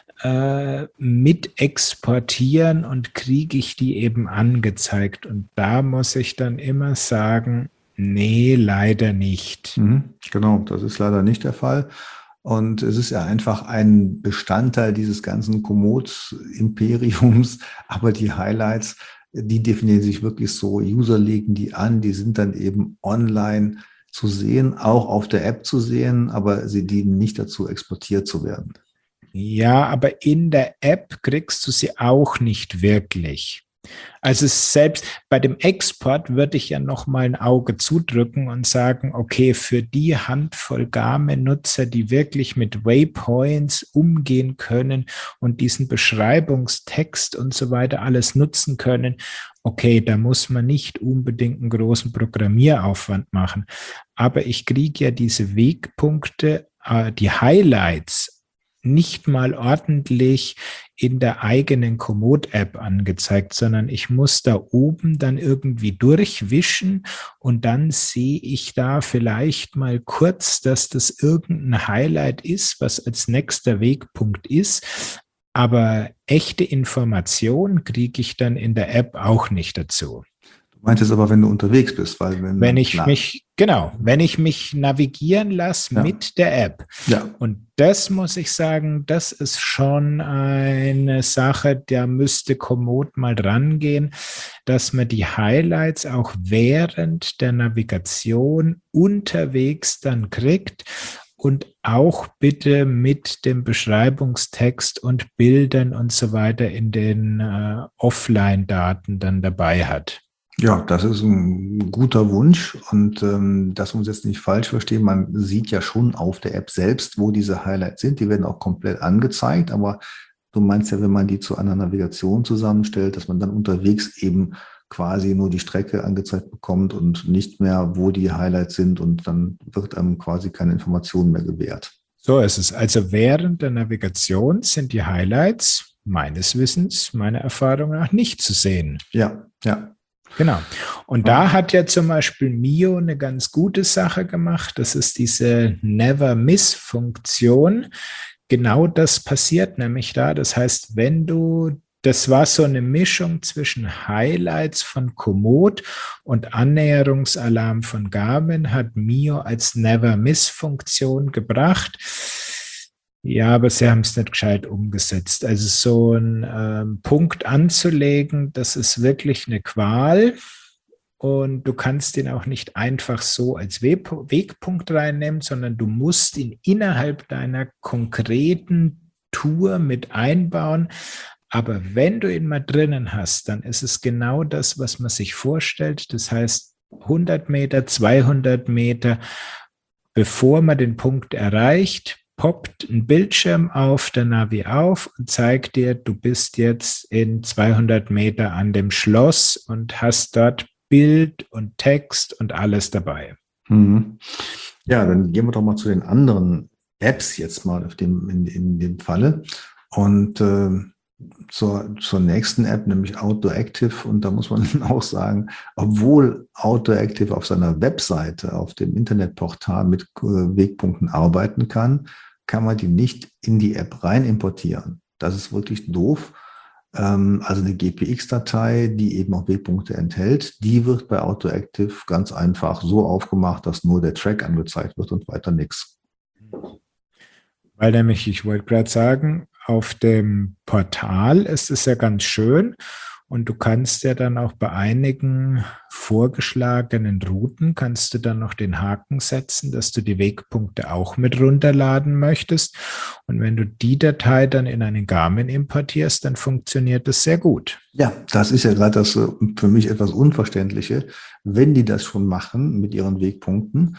mit exportieren und kriege ich die eben angezeigt. Und da muss ich dann immer sagen, nee, leider nicht. Genau, das ist leider nicht der Fall. Und es ist ja einfach ein Bestandteil dieses ganzen Komoot-Imperiums. Aber die Highlights, die definieren sich wirklich so. User legen die an, die sind dann eben online zu sehen, auch auf der App zu sehen, aber sie dienen nicht dazu, exportiert zu werden. Ja, aber in der App kriegst du sie auch nicht wirklich. Also selbst bei dem Export würde ich ja noch mal ein Auge zudrücken und sagen, okay, für die Handvoll Garmin-Nutzer, die wirklich mit Waypoints umgehen können und diesen Beschreibungstext und so weiter alles nutzen können, okay, da muss man nicht unbedingt einen großen Programmieraufwand machen. Aber ich kriege ja diese Wegpunkte, die Highlights, nicht mal ordentlich in der eigenen Komoot-App angezeigt, sondern ich muss da oben dann irgendwie durchwischen und dann sehe ich da vielleicht mal kurz, dass das irgendein Highlight ist, was als nächster Wegpunkt ist, aber echte Information kriege ich dann in der App auch nicht dazu. Du meintest aber, wenn du unterwegs bist, weil wenn ich mich navigieren lasse mit der App. Ja. Und das muss ich sagen, das ist schon eine Sache, da müsste Komoot mal dran gehen, dass man die Highlights auch während der Navigation unterwegs dann kriegt. Und auch bitte mit dem Beschreibungstext und Bildern und so weiter in den Offline-Daten dann dabei hat. Ja, das ist ein guter Wunsch und dass wir uns jetzt nicht falsch verstehen, man sieht ja schon auf der App selbst, wo diese Highlights sind. Die werden auch komplett angezeigt, aber du meinst ja, wenn man die zu einer Navigation zusammenstellt, dass man dann unterwegs eben quasi nur die Strecke angezeigt bekommt und nicht mehr, wo die Highlights sind und dann wird einem quasi keine Information mehr gewährt. So ist es. Also während der Navigation sind die Highlights meines Wissens, meiner Erfahrung nach nicht zu sehen. Ja, ja. Genau. Und da hat ja zum Beispiel Mio eine ganz gute Sache gemacht. Das ist diese Never-Miss-Funktion. Genau das passiert nämlich da. Das heißt, das war so eine Mischung zwischen Highlights von Komoot und Annäherungsalarm von Garmin, hat Mio als Never-Miss-Funktion gebracht. Ja, aber sie haben es nicht gescheit umgesetzt. Also so einen Punkt anzulegen, das ist wirklich eine Qual. Und du kannst ihn auch nicht einfach so als Wegpunkt reinnehmen, sondern du musst ihn innerhalb deiner konkreten Tour mit einbauen. Aber wenn du ihn mal drinnen hast, dann ist es genau das, was man sich vorstellt. Das heißt, 100 Meter, 200 Meter, bevor man den Punkt erreicht, poppt ein Bildschirm auf der Navi auf und zeigt dir, du bist jetzt in 200 Meter an dem Schloss und hast dort Bild und Text und alles dabei. Mhm. Ja, dann gehen wir doch mal zu den anderen Apps jetzt mal in dem Falle. Und zur nächsten App, nämlich Outdoor Active. Und da muss man auch sagen, obwohl Outdoor Active auf seiner Webseite, auf dem Internetportal mit Wegpunkten arbeiten kann man die nicht in die App rein importieren. Das ist wirklich doof. Also eine GPX-Datei, die eben auch Wegpunkte enthält, die wird bei Outdoor Active ganz einfach so aufgemacht, dass nur der Track angezeigt wird und weiter nichts. Weil nämlich, ich wollte gerade sagen, auf dem Portal ist es ja ganz schön und du kannst ja dann auch bei einigen vorgeschlagenen Routen, kannst du dann noch den Haken setzen, dass du die Wegpunkte auch mit runterladen möchtest. Und wenn du die Datei dann in einen Garmin importierst, dann funktioniert das sehr gut. Ja, das ist ja gerade das für mich etwas Unverständliche. Wenn die das schon machen mit ihren Wegpunkten,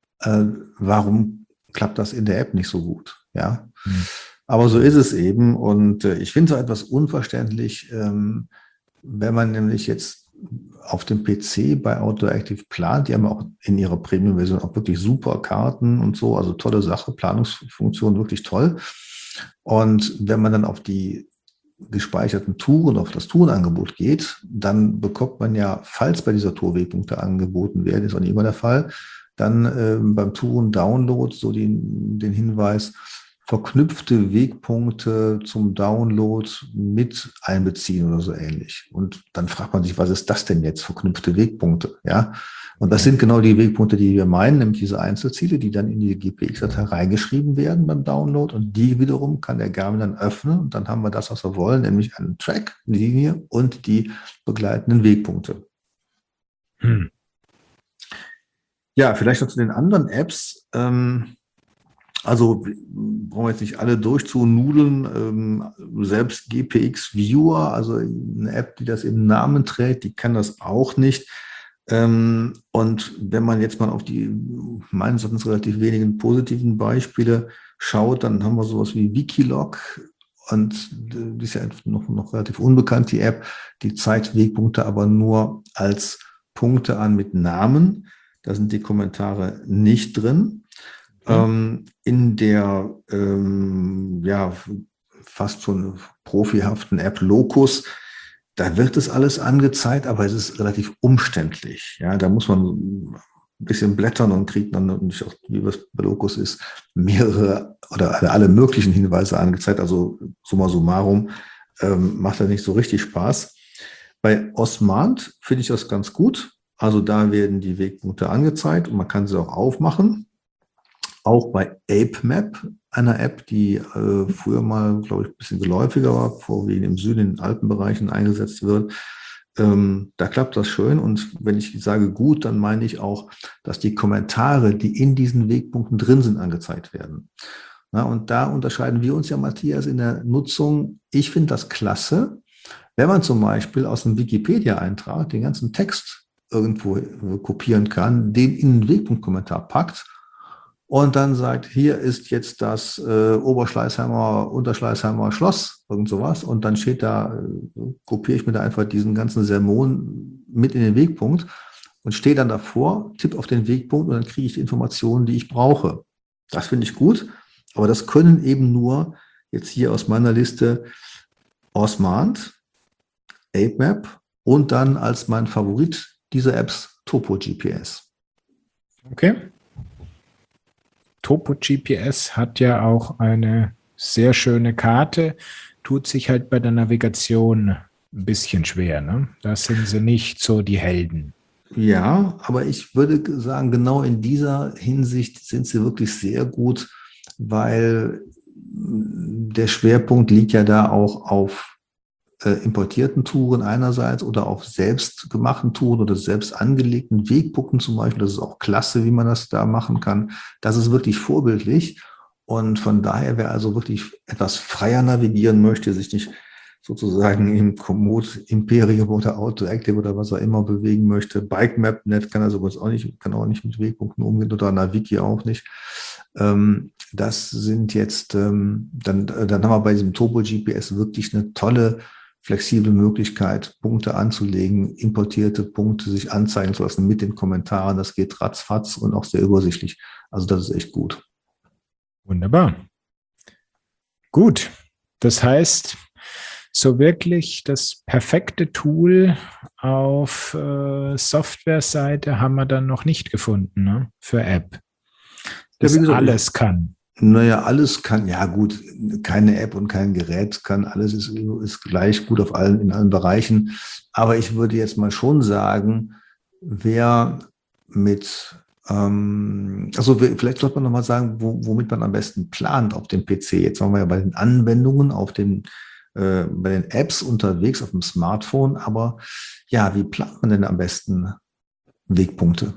warum klappt das in der App nicht so gut? Ja. Aber so ist es eben. Und ich finde es auch etwas unverständlich, wenn man nämlich jetzt auf dem PC bei Outdoor Active plant. Die haben auch in ihrer Premium-Version auch wirklich super Karten und so. Also tolle Sache, Planungsfunktion, wirklich toll. Und wenn man dann auf die gespeicherten Touren, auf das Tourenangebot geht, dann bekommt man ja, falls bei dieser Tour Wegpunkte angeboten werden, ist auch nicht immer der Fall, dann beim Touren-Download so den Hinweis, verknüpfte Wegpunkte zum Download mit einbeziehen oder so ähnlich. Und dann fragt man sich, was ist das denn jetzt, verknüpfte Wegpunkte? Ja. Und das sind genau die Wegpunkte, die wir meinen, nämlich diese Einzelziele, die dann in die GPX-Datei reingeschrieben werden beim Download. Und die wiederum kann der Garmin dann öffnen. Und dann haben wir das, was wir wollen, nämlich einen Track, Linie und die begleitenden Wegpunkte. Ja, vielleicht noch zu den anderen Apps. Also brauchen wir jetzt nicht alle durchzunudeln. Selbst GPX Viewer, also eine App, die das im Namen trägt, die kann das auch nicht. Und wenn man jetzt mal auf die meines Erachtens relativ wenigen positiven Beispiele schaut, dann haben wir sowas wie Wikilog. Und die ist ja noch relativ unbekannt, die App. Die zeigt Wegpunkte aber nur als Punkte an mit Namen. Da sind die Kommentare nicht drin. In der fast schon profihaften App Locus, da wird es alles angezeigt, aber es ist relativ umständlich. Ja, da muss man ein bisschen blättern und kriegt dann, wie es bei Locus ist, mehrere oder alle möglichen Hinweise angezeigt. Also summa summarum macht das nicht so richtig Spaß. Bei Osmand finde ich das ganz gut. Also da werden die Wegpunkte angezeigt und man kann sie auch aufmachen. Auch bei ApeMap, einer App, die früher mal, glaube ich, ein bisschen geläufiger war, vorwiegend im Süden, in den Alpenbereichen eingesetzt wird. Da klappt das schön. Und wenn ich sage gut, dann meine ich auch, dass die Kommentare, die in diesen Wegpunkten drin sind, angezeigt werden. Na, und da unterscheiden wir uns ja, Matthias, in der Nutzung. Ich finde das klasse, wenn man zum Beispiel aus einem Wikipedia-Eintrag den ganzen Text irgendwo kopieren kann, den in den Wegpunktkommentar packt und dann sagt, hier ist jetzt das Oberschleißheimer, Unterschleißheimer Schloss, irgend sowas. Und dann steht da, kopiere ich mir da einfach diesen ganzen Sermon mit in den Wegpunkt und stehe dann davor, tippe auf den Wegpunkt und dann kriege ich die Informationen, die ich brauche. Das finde ich gut, aber das können eben nur jetzt hier aus meiner Liste Osmand, ApeMap und dann als mein Favorit dieser Apps Topo GPS. Okay. Topo GPS hat ja auch eine sehr schöne Karte, tut sich halt bei der Navigation ein bisschen schwer, ne? Da sind sie nicht so die Helden. Ja, aber ich würde sagen, genau in dieser Hinsicht sind sie wirklich sehr gut, weil der Schwerpunkt liegt ja da auch auf importierten Touren einerseits oder auf selbstgemachten Touren oder selbst angelegten Wegpunkten zum Beispiel. Das ist auch klasse, wie man das da machen kann. Das ist wirklich vorbildlich. Und von daher, wer also wirklich etwas freier navigieren möchte, sich nicht sozusagen im Komoot Imperium oder AutoActive oder was er immer bewegen möchte. BikeMapNet kann also auch nicht, kann auch nicht mit Wegpunkten umgehen oder Naviki auch nicht. Das sind jetzt, dann haben wir bei diesem Topo GPS wirklich eine tolle, flexible Möglichkeit, Punkte anzulegen, importierte Punkte sich anzeigen zu lassen mit den Kommentaren. Das geht ratzfatz und auch sehr übersichtlich. Also das ist echt gut. Wunderbar. Gut. Das heißt, so wirklich das perfekte Tool auf Software-Seite haben wir dann noch nicht gefunden, ne? Für App. Das alles kann. Naja, alles kann, ja gut, keine App und kein Gerät kann, alles ist gleich gut in allen Bereichen. Aber ich würde jetzt mal schon sagen, wer mit, vielleicht sollte man nochmal sagen, womit man am besten plant auf dem PC. Jetzt waren wir ja bei den Anwendungen bei den Apps unterwegs auf dem Smartphone, aber ja, wie plant man denn am besten Wegpunkte?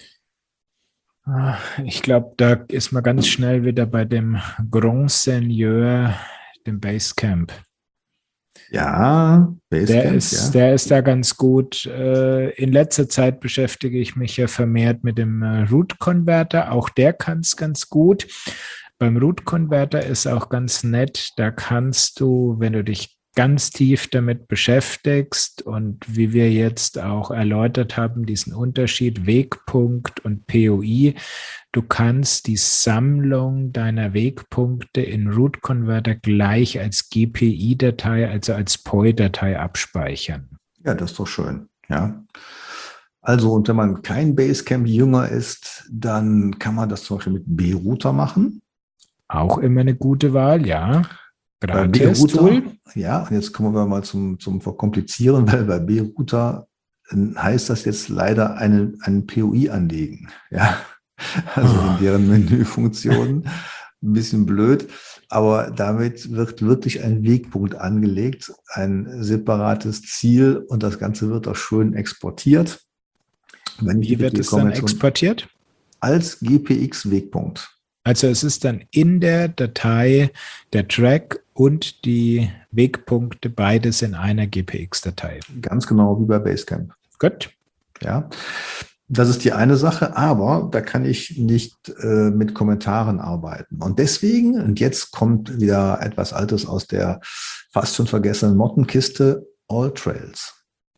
Ich glaube, da ist man ganz schnell wieder bei dem Grand Seigneur, dem Basecamp. Ja, Basecamp, der ist da ganz gut. In letzter Zeit beschäftige ich mich ja vermehrt mit dem Route Converter. Auch der kann es ganz gut. Beim Route Converter ist auch ganz nett, da kannst du, wenn du dich ganz tief damit beschäftigst und wie wir jetzt auch erläutert haben, diesen Unterschied Wegpunkt und POI, du kannst die Sammlung deiner Wegpunkte in Route Converter gleich als GPI-Datei, also als POI-Datei abspeichern. Ja, das ist doch schön, ja. Also, und wenn man kein Basecamp-Jünger ist, dann kann man das zum Beispiel mit B-Router machen. Auch immer eine gute Wahl, ja. Bei B-Router, ja, und jetzt kommen wir mal zum Verkomplizieren, weil bei B-Router heißt das jetzt leider einen POI anlegen, ja, also in deren Menüfunktionen. Ein bisschen blöd, aber damit wird wirklich ein Wegpunkt angelegt, ein separates Ziel und das Ganze wird auch schön exportiert. Wie wird es dann exportiert? Als GPX-Wegpunkt. Also es ist dann in der Datei der Track und die Wegpunkte beides in einer GPX-Datei. Ganz genau wie bei Basecamp. Gut. Ja, das ist die eine Sache, aber da kann ich nicht mit Kommentaren arbeiten. Und deswegen, und jetzt kommt wieder etwas Altes aus der fast schon vergessenen Mottenkiste, AllTrails.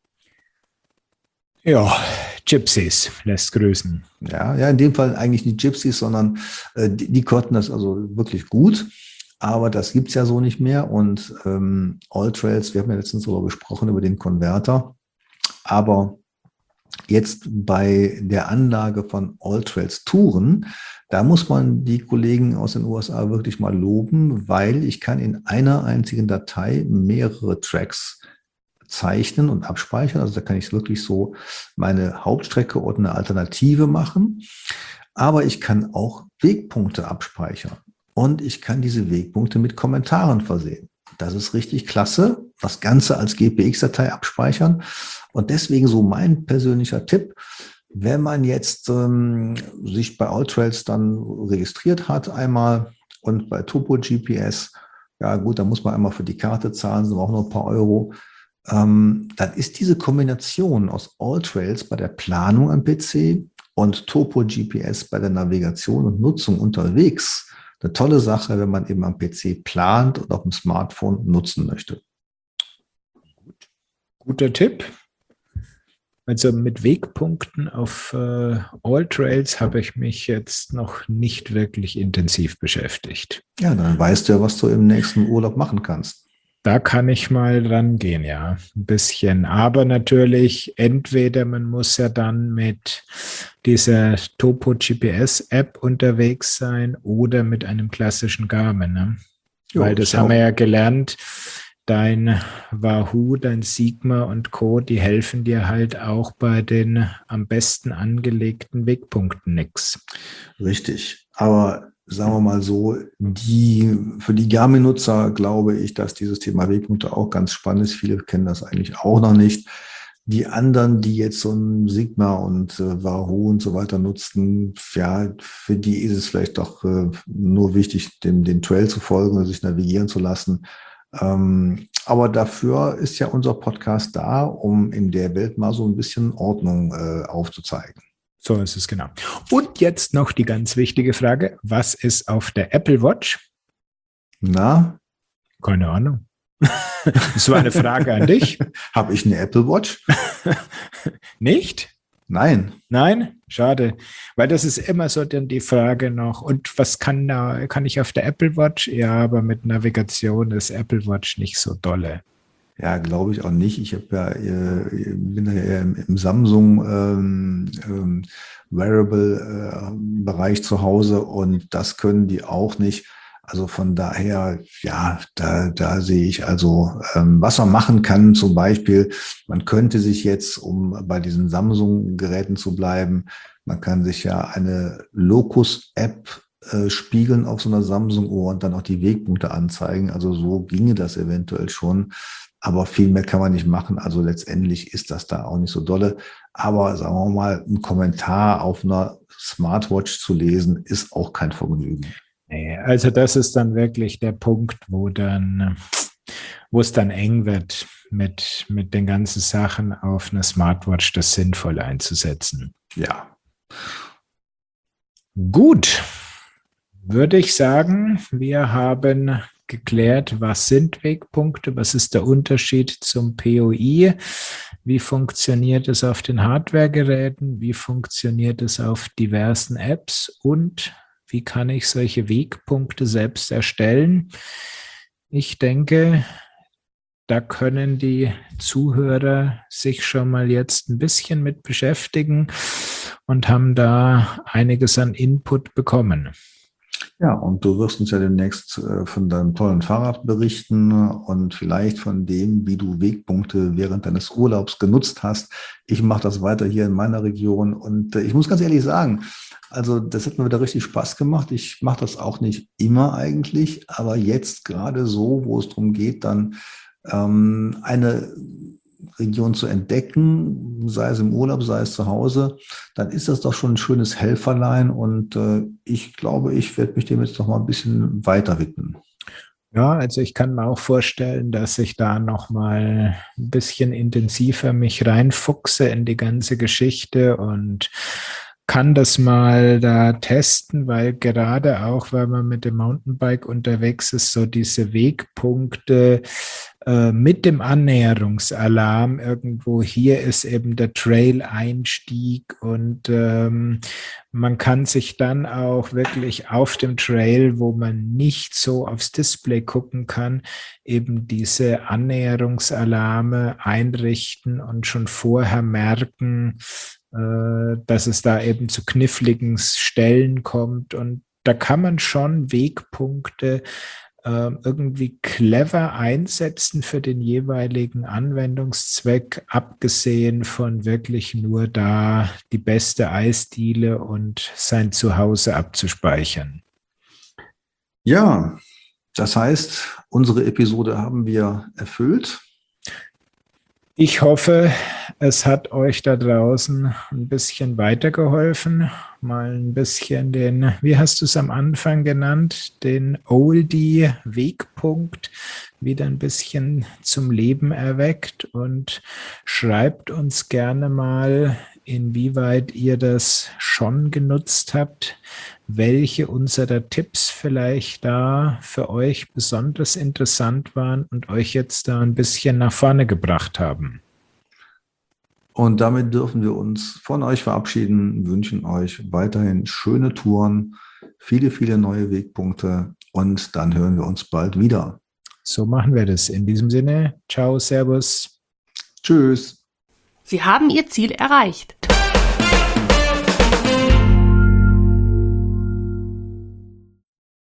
Ja, Gypsies lässt grüßen. Ja, in dem Fall eigentlich nicht Gypsies, sondern die konnten das also wirklich gut. Aber das gibt es ja so nicht mehr. Und AllTrails, wir haben ja letztens darüber gesprochen, über den Konverter. Aber jetzt bei der Anlage von AllTrails Touren, da muss man die Kollegen aus den USA wirklich mal loben, weil ich kann in einer einzigen Datei mehrere Tracks zeichnen und abspeichern. Also da kann ich wirklich so meine Hauptstrecke und eine Alternative machen. Aber ich kann auch Wegpunkte abspeichern. Und ich kann diese Wegpunkte mit Kommentaren versehen. Das ist richtig klasse. Das Ganze als GPX-Datei abspeichern. Und deswegen so mein persönlicher Tipp, wenn man jetzt sich bei AllTrails dann registriert hat einmal und bei Topo GPS, ja gut, da muss man einmal für die Karte zahlen, sind auch noch ein paar Euro. Dann ist diese Kombination aus AllTrails bei der Planung am PC und Topo GPS bei der Navigation und Nutzung unterwegs eine tolle Sache, wenn man eben am PC plant und auf dem Smartphone nutzen möchte. Guter Tipp. Also mit Wegpunkten auf AllTrails habe ich mich jetzt noch nicht wirklich intensiv beschäftigt. Ja, dann weißt du ja, was du im nächsten Urlaub machen kannst. Da kann ich mal rangehen, ja, ein bisschen. Aber natürlich, entweder man muss ja dann mit dieser Topo GPS-App unterwegs sein oder mit einem klassischen Garmin, ne? Weil Jo, das ist ja haben wir auch. ja gelernt, dein Wahoo, dein Sigma und Co., die helfen dir halt auch bei den am besten angelegten Wegpunkten nix. Richtig. Aber sagen wir mal so, für die Garmin-Nutzer glaube ich, dass dieses Thema Wegpunkte auch ganz spannend ist. Viele kennen das eigentlich auch noch nicht. Die anderen, die jetzt so ein Sigma und Wahoo und so weiter nutzen, ja, für die ist es vielleicht doch nur wichtig, den Trail zu folgen und sich navigieren zu lassen. Aber dafür ist ja unser Podcast da, um in der Welt mal so ein bisschen Ordnung aufzuzeigen. So ist es genau. Und jetzt noch die ganz wichtige Frage: Was ist auf der Apple Watch? Na? Keine Ahnung. Das war eine Frage an dich. Habe ich eine Apple Watch? Nicht? Nein. Nein? Schade. Weil das ist immer so dann die Frage noch. Und was kann ich auf der Apple Watch? Ja, aber mit Navigation ist Apple Watch nicht so dolle. Ja, glaube ich auch nicht. Ich habe ja, bin ja eher im Samsung Wearable-Bereich zu Hause und das können die auch nicht. Also von daher, ja, da sehe ich also, was man machen kann, zum Beispiel, man könnte sich jetzt, um bei diesen Samsung-Geräten zu bleiben, man kann sich ja eine Locus-App spiegeln auf so einer Samsung-Uhr und dann auch die Wegpunkte anzeigen. Also so ginge das eventuell schon. Aber viel mehr kann man nicht machen. Also letztendlich ist das da auch nicht so dolle. Aber sagen wir mal, ein Kommentar auf einer Smartwatch zu lesen, ist auch kein Vergnügen. Nee, also das ist dann wirklich der Punkt, wo es dann eng wird, mit den ganzen Sachen auf einer Smartwatch das sinnvoll einzusetzen. Ja. Gut, würde ich sagen, wir haben geklärt, was sind Wegpunkte, was ist der Unterschied zum POI, wie funktioniert es auf den Hardwaregeräten, wie funktioniert es auf diversen Apps und wie kann ich solche Wegpunkte selbst erstellen. Ich denke, da können die Zuhörer sich schon mal jetzt ein bisschen mit beschäftigen und haben da einiges an Input bekommen. Ja, und du wirst uns ja demnächst von deinem tollen Fahrrad berichten und vielleicht von dem, wie du Wegpunkte während deines Urlaubs genutzt hast. Ich mache das weiter hier in meiner Region und ich muss ganz ehrlich sagen, also das hat mir wieder richtig Spaß gemacht. Ich mache das auch nicht immer eigentlich, aber jetzt gerade so, wo es darum geht, dann eine Region zu entdecken, sei es im Urlaub, sei es zu Hause, dann ist das doch schon ein schönes Helferlein und ich glaube, ich werde mich dem jetzt noch mal ein bisschen weiter widmen. Ja, also ich kann mir auch vorstellen, dass ich da noch mal ein bisschen intensiver mich reinfuchse in die ganze Geschichte und kann das mal da testen, weil gerade auch, weil man mit dem Mountainbike unterwegs ist, so diese Wegpunkte mit dem Annäherungsalarm irgendwo, hier ist eben der Trail-Einstieg und man kann sich dann auch wirklich auf dem Trail, wo man nicht so aufs Display gucken kann, eben diese Annäherungsalarme einrichten und schon vorher merken, dass es da eben zu kniffligen Stellen kommt. Und da kann man schon Wegpunkte irgendwie clever einsetzen für den jeweiligen Anwendungszweck, abgesehen von wirklich nur da die beste Eisdiele und sein Zuhause abzuspeichern. Ja, das heißt, unsere Episode haben wir erfüllt. Ich hoffe, es hat euch da draußen ein bisschen weitergeholfen, mal ein bisschen den, wie hast du es am Anfang genannt, den Oldie-Wegpunkt wieder ein bisschen zum Leben erweckt und schreibt uns gerne mal, inwieweit ihr das schon genutzt habt, welche unserer Tipps vielleicht da für euch besonders interessant waren und euch jetzt da ein bisschen nach vorne gebracht haben. Und damit dürfen wir uns von euch verabschieden, wünschen euch weiterhin schöne Touren, viele, viele neue Wegpunkte und dann hören wir uns bald wieder. So machen wir das. In diesem Sinne, ciao, servus. Tschüss. Sie haben Ihr Ziel erreicht.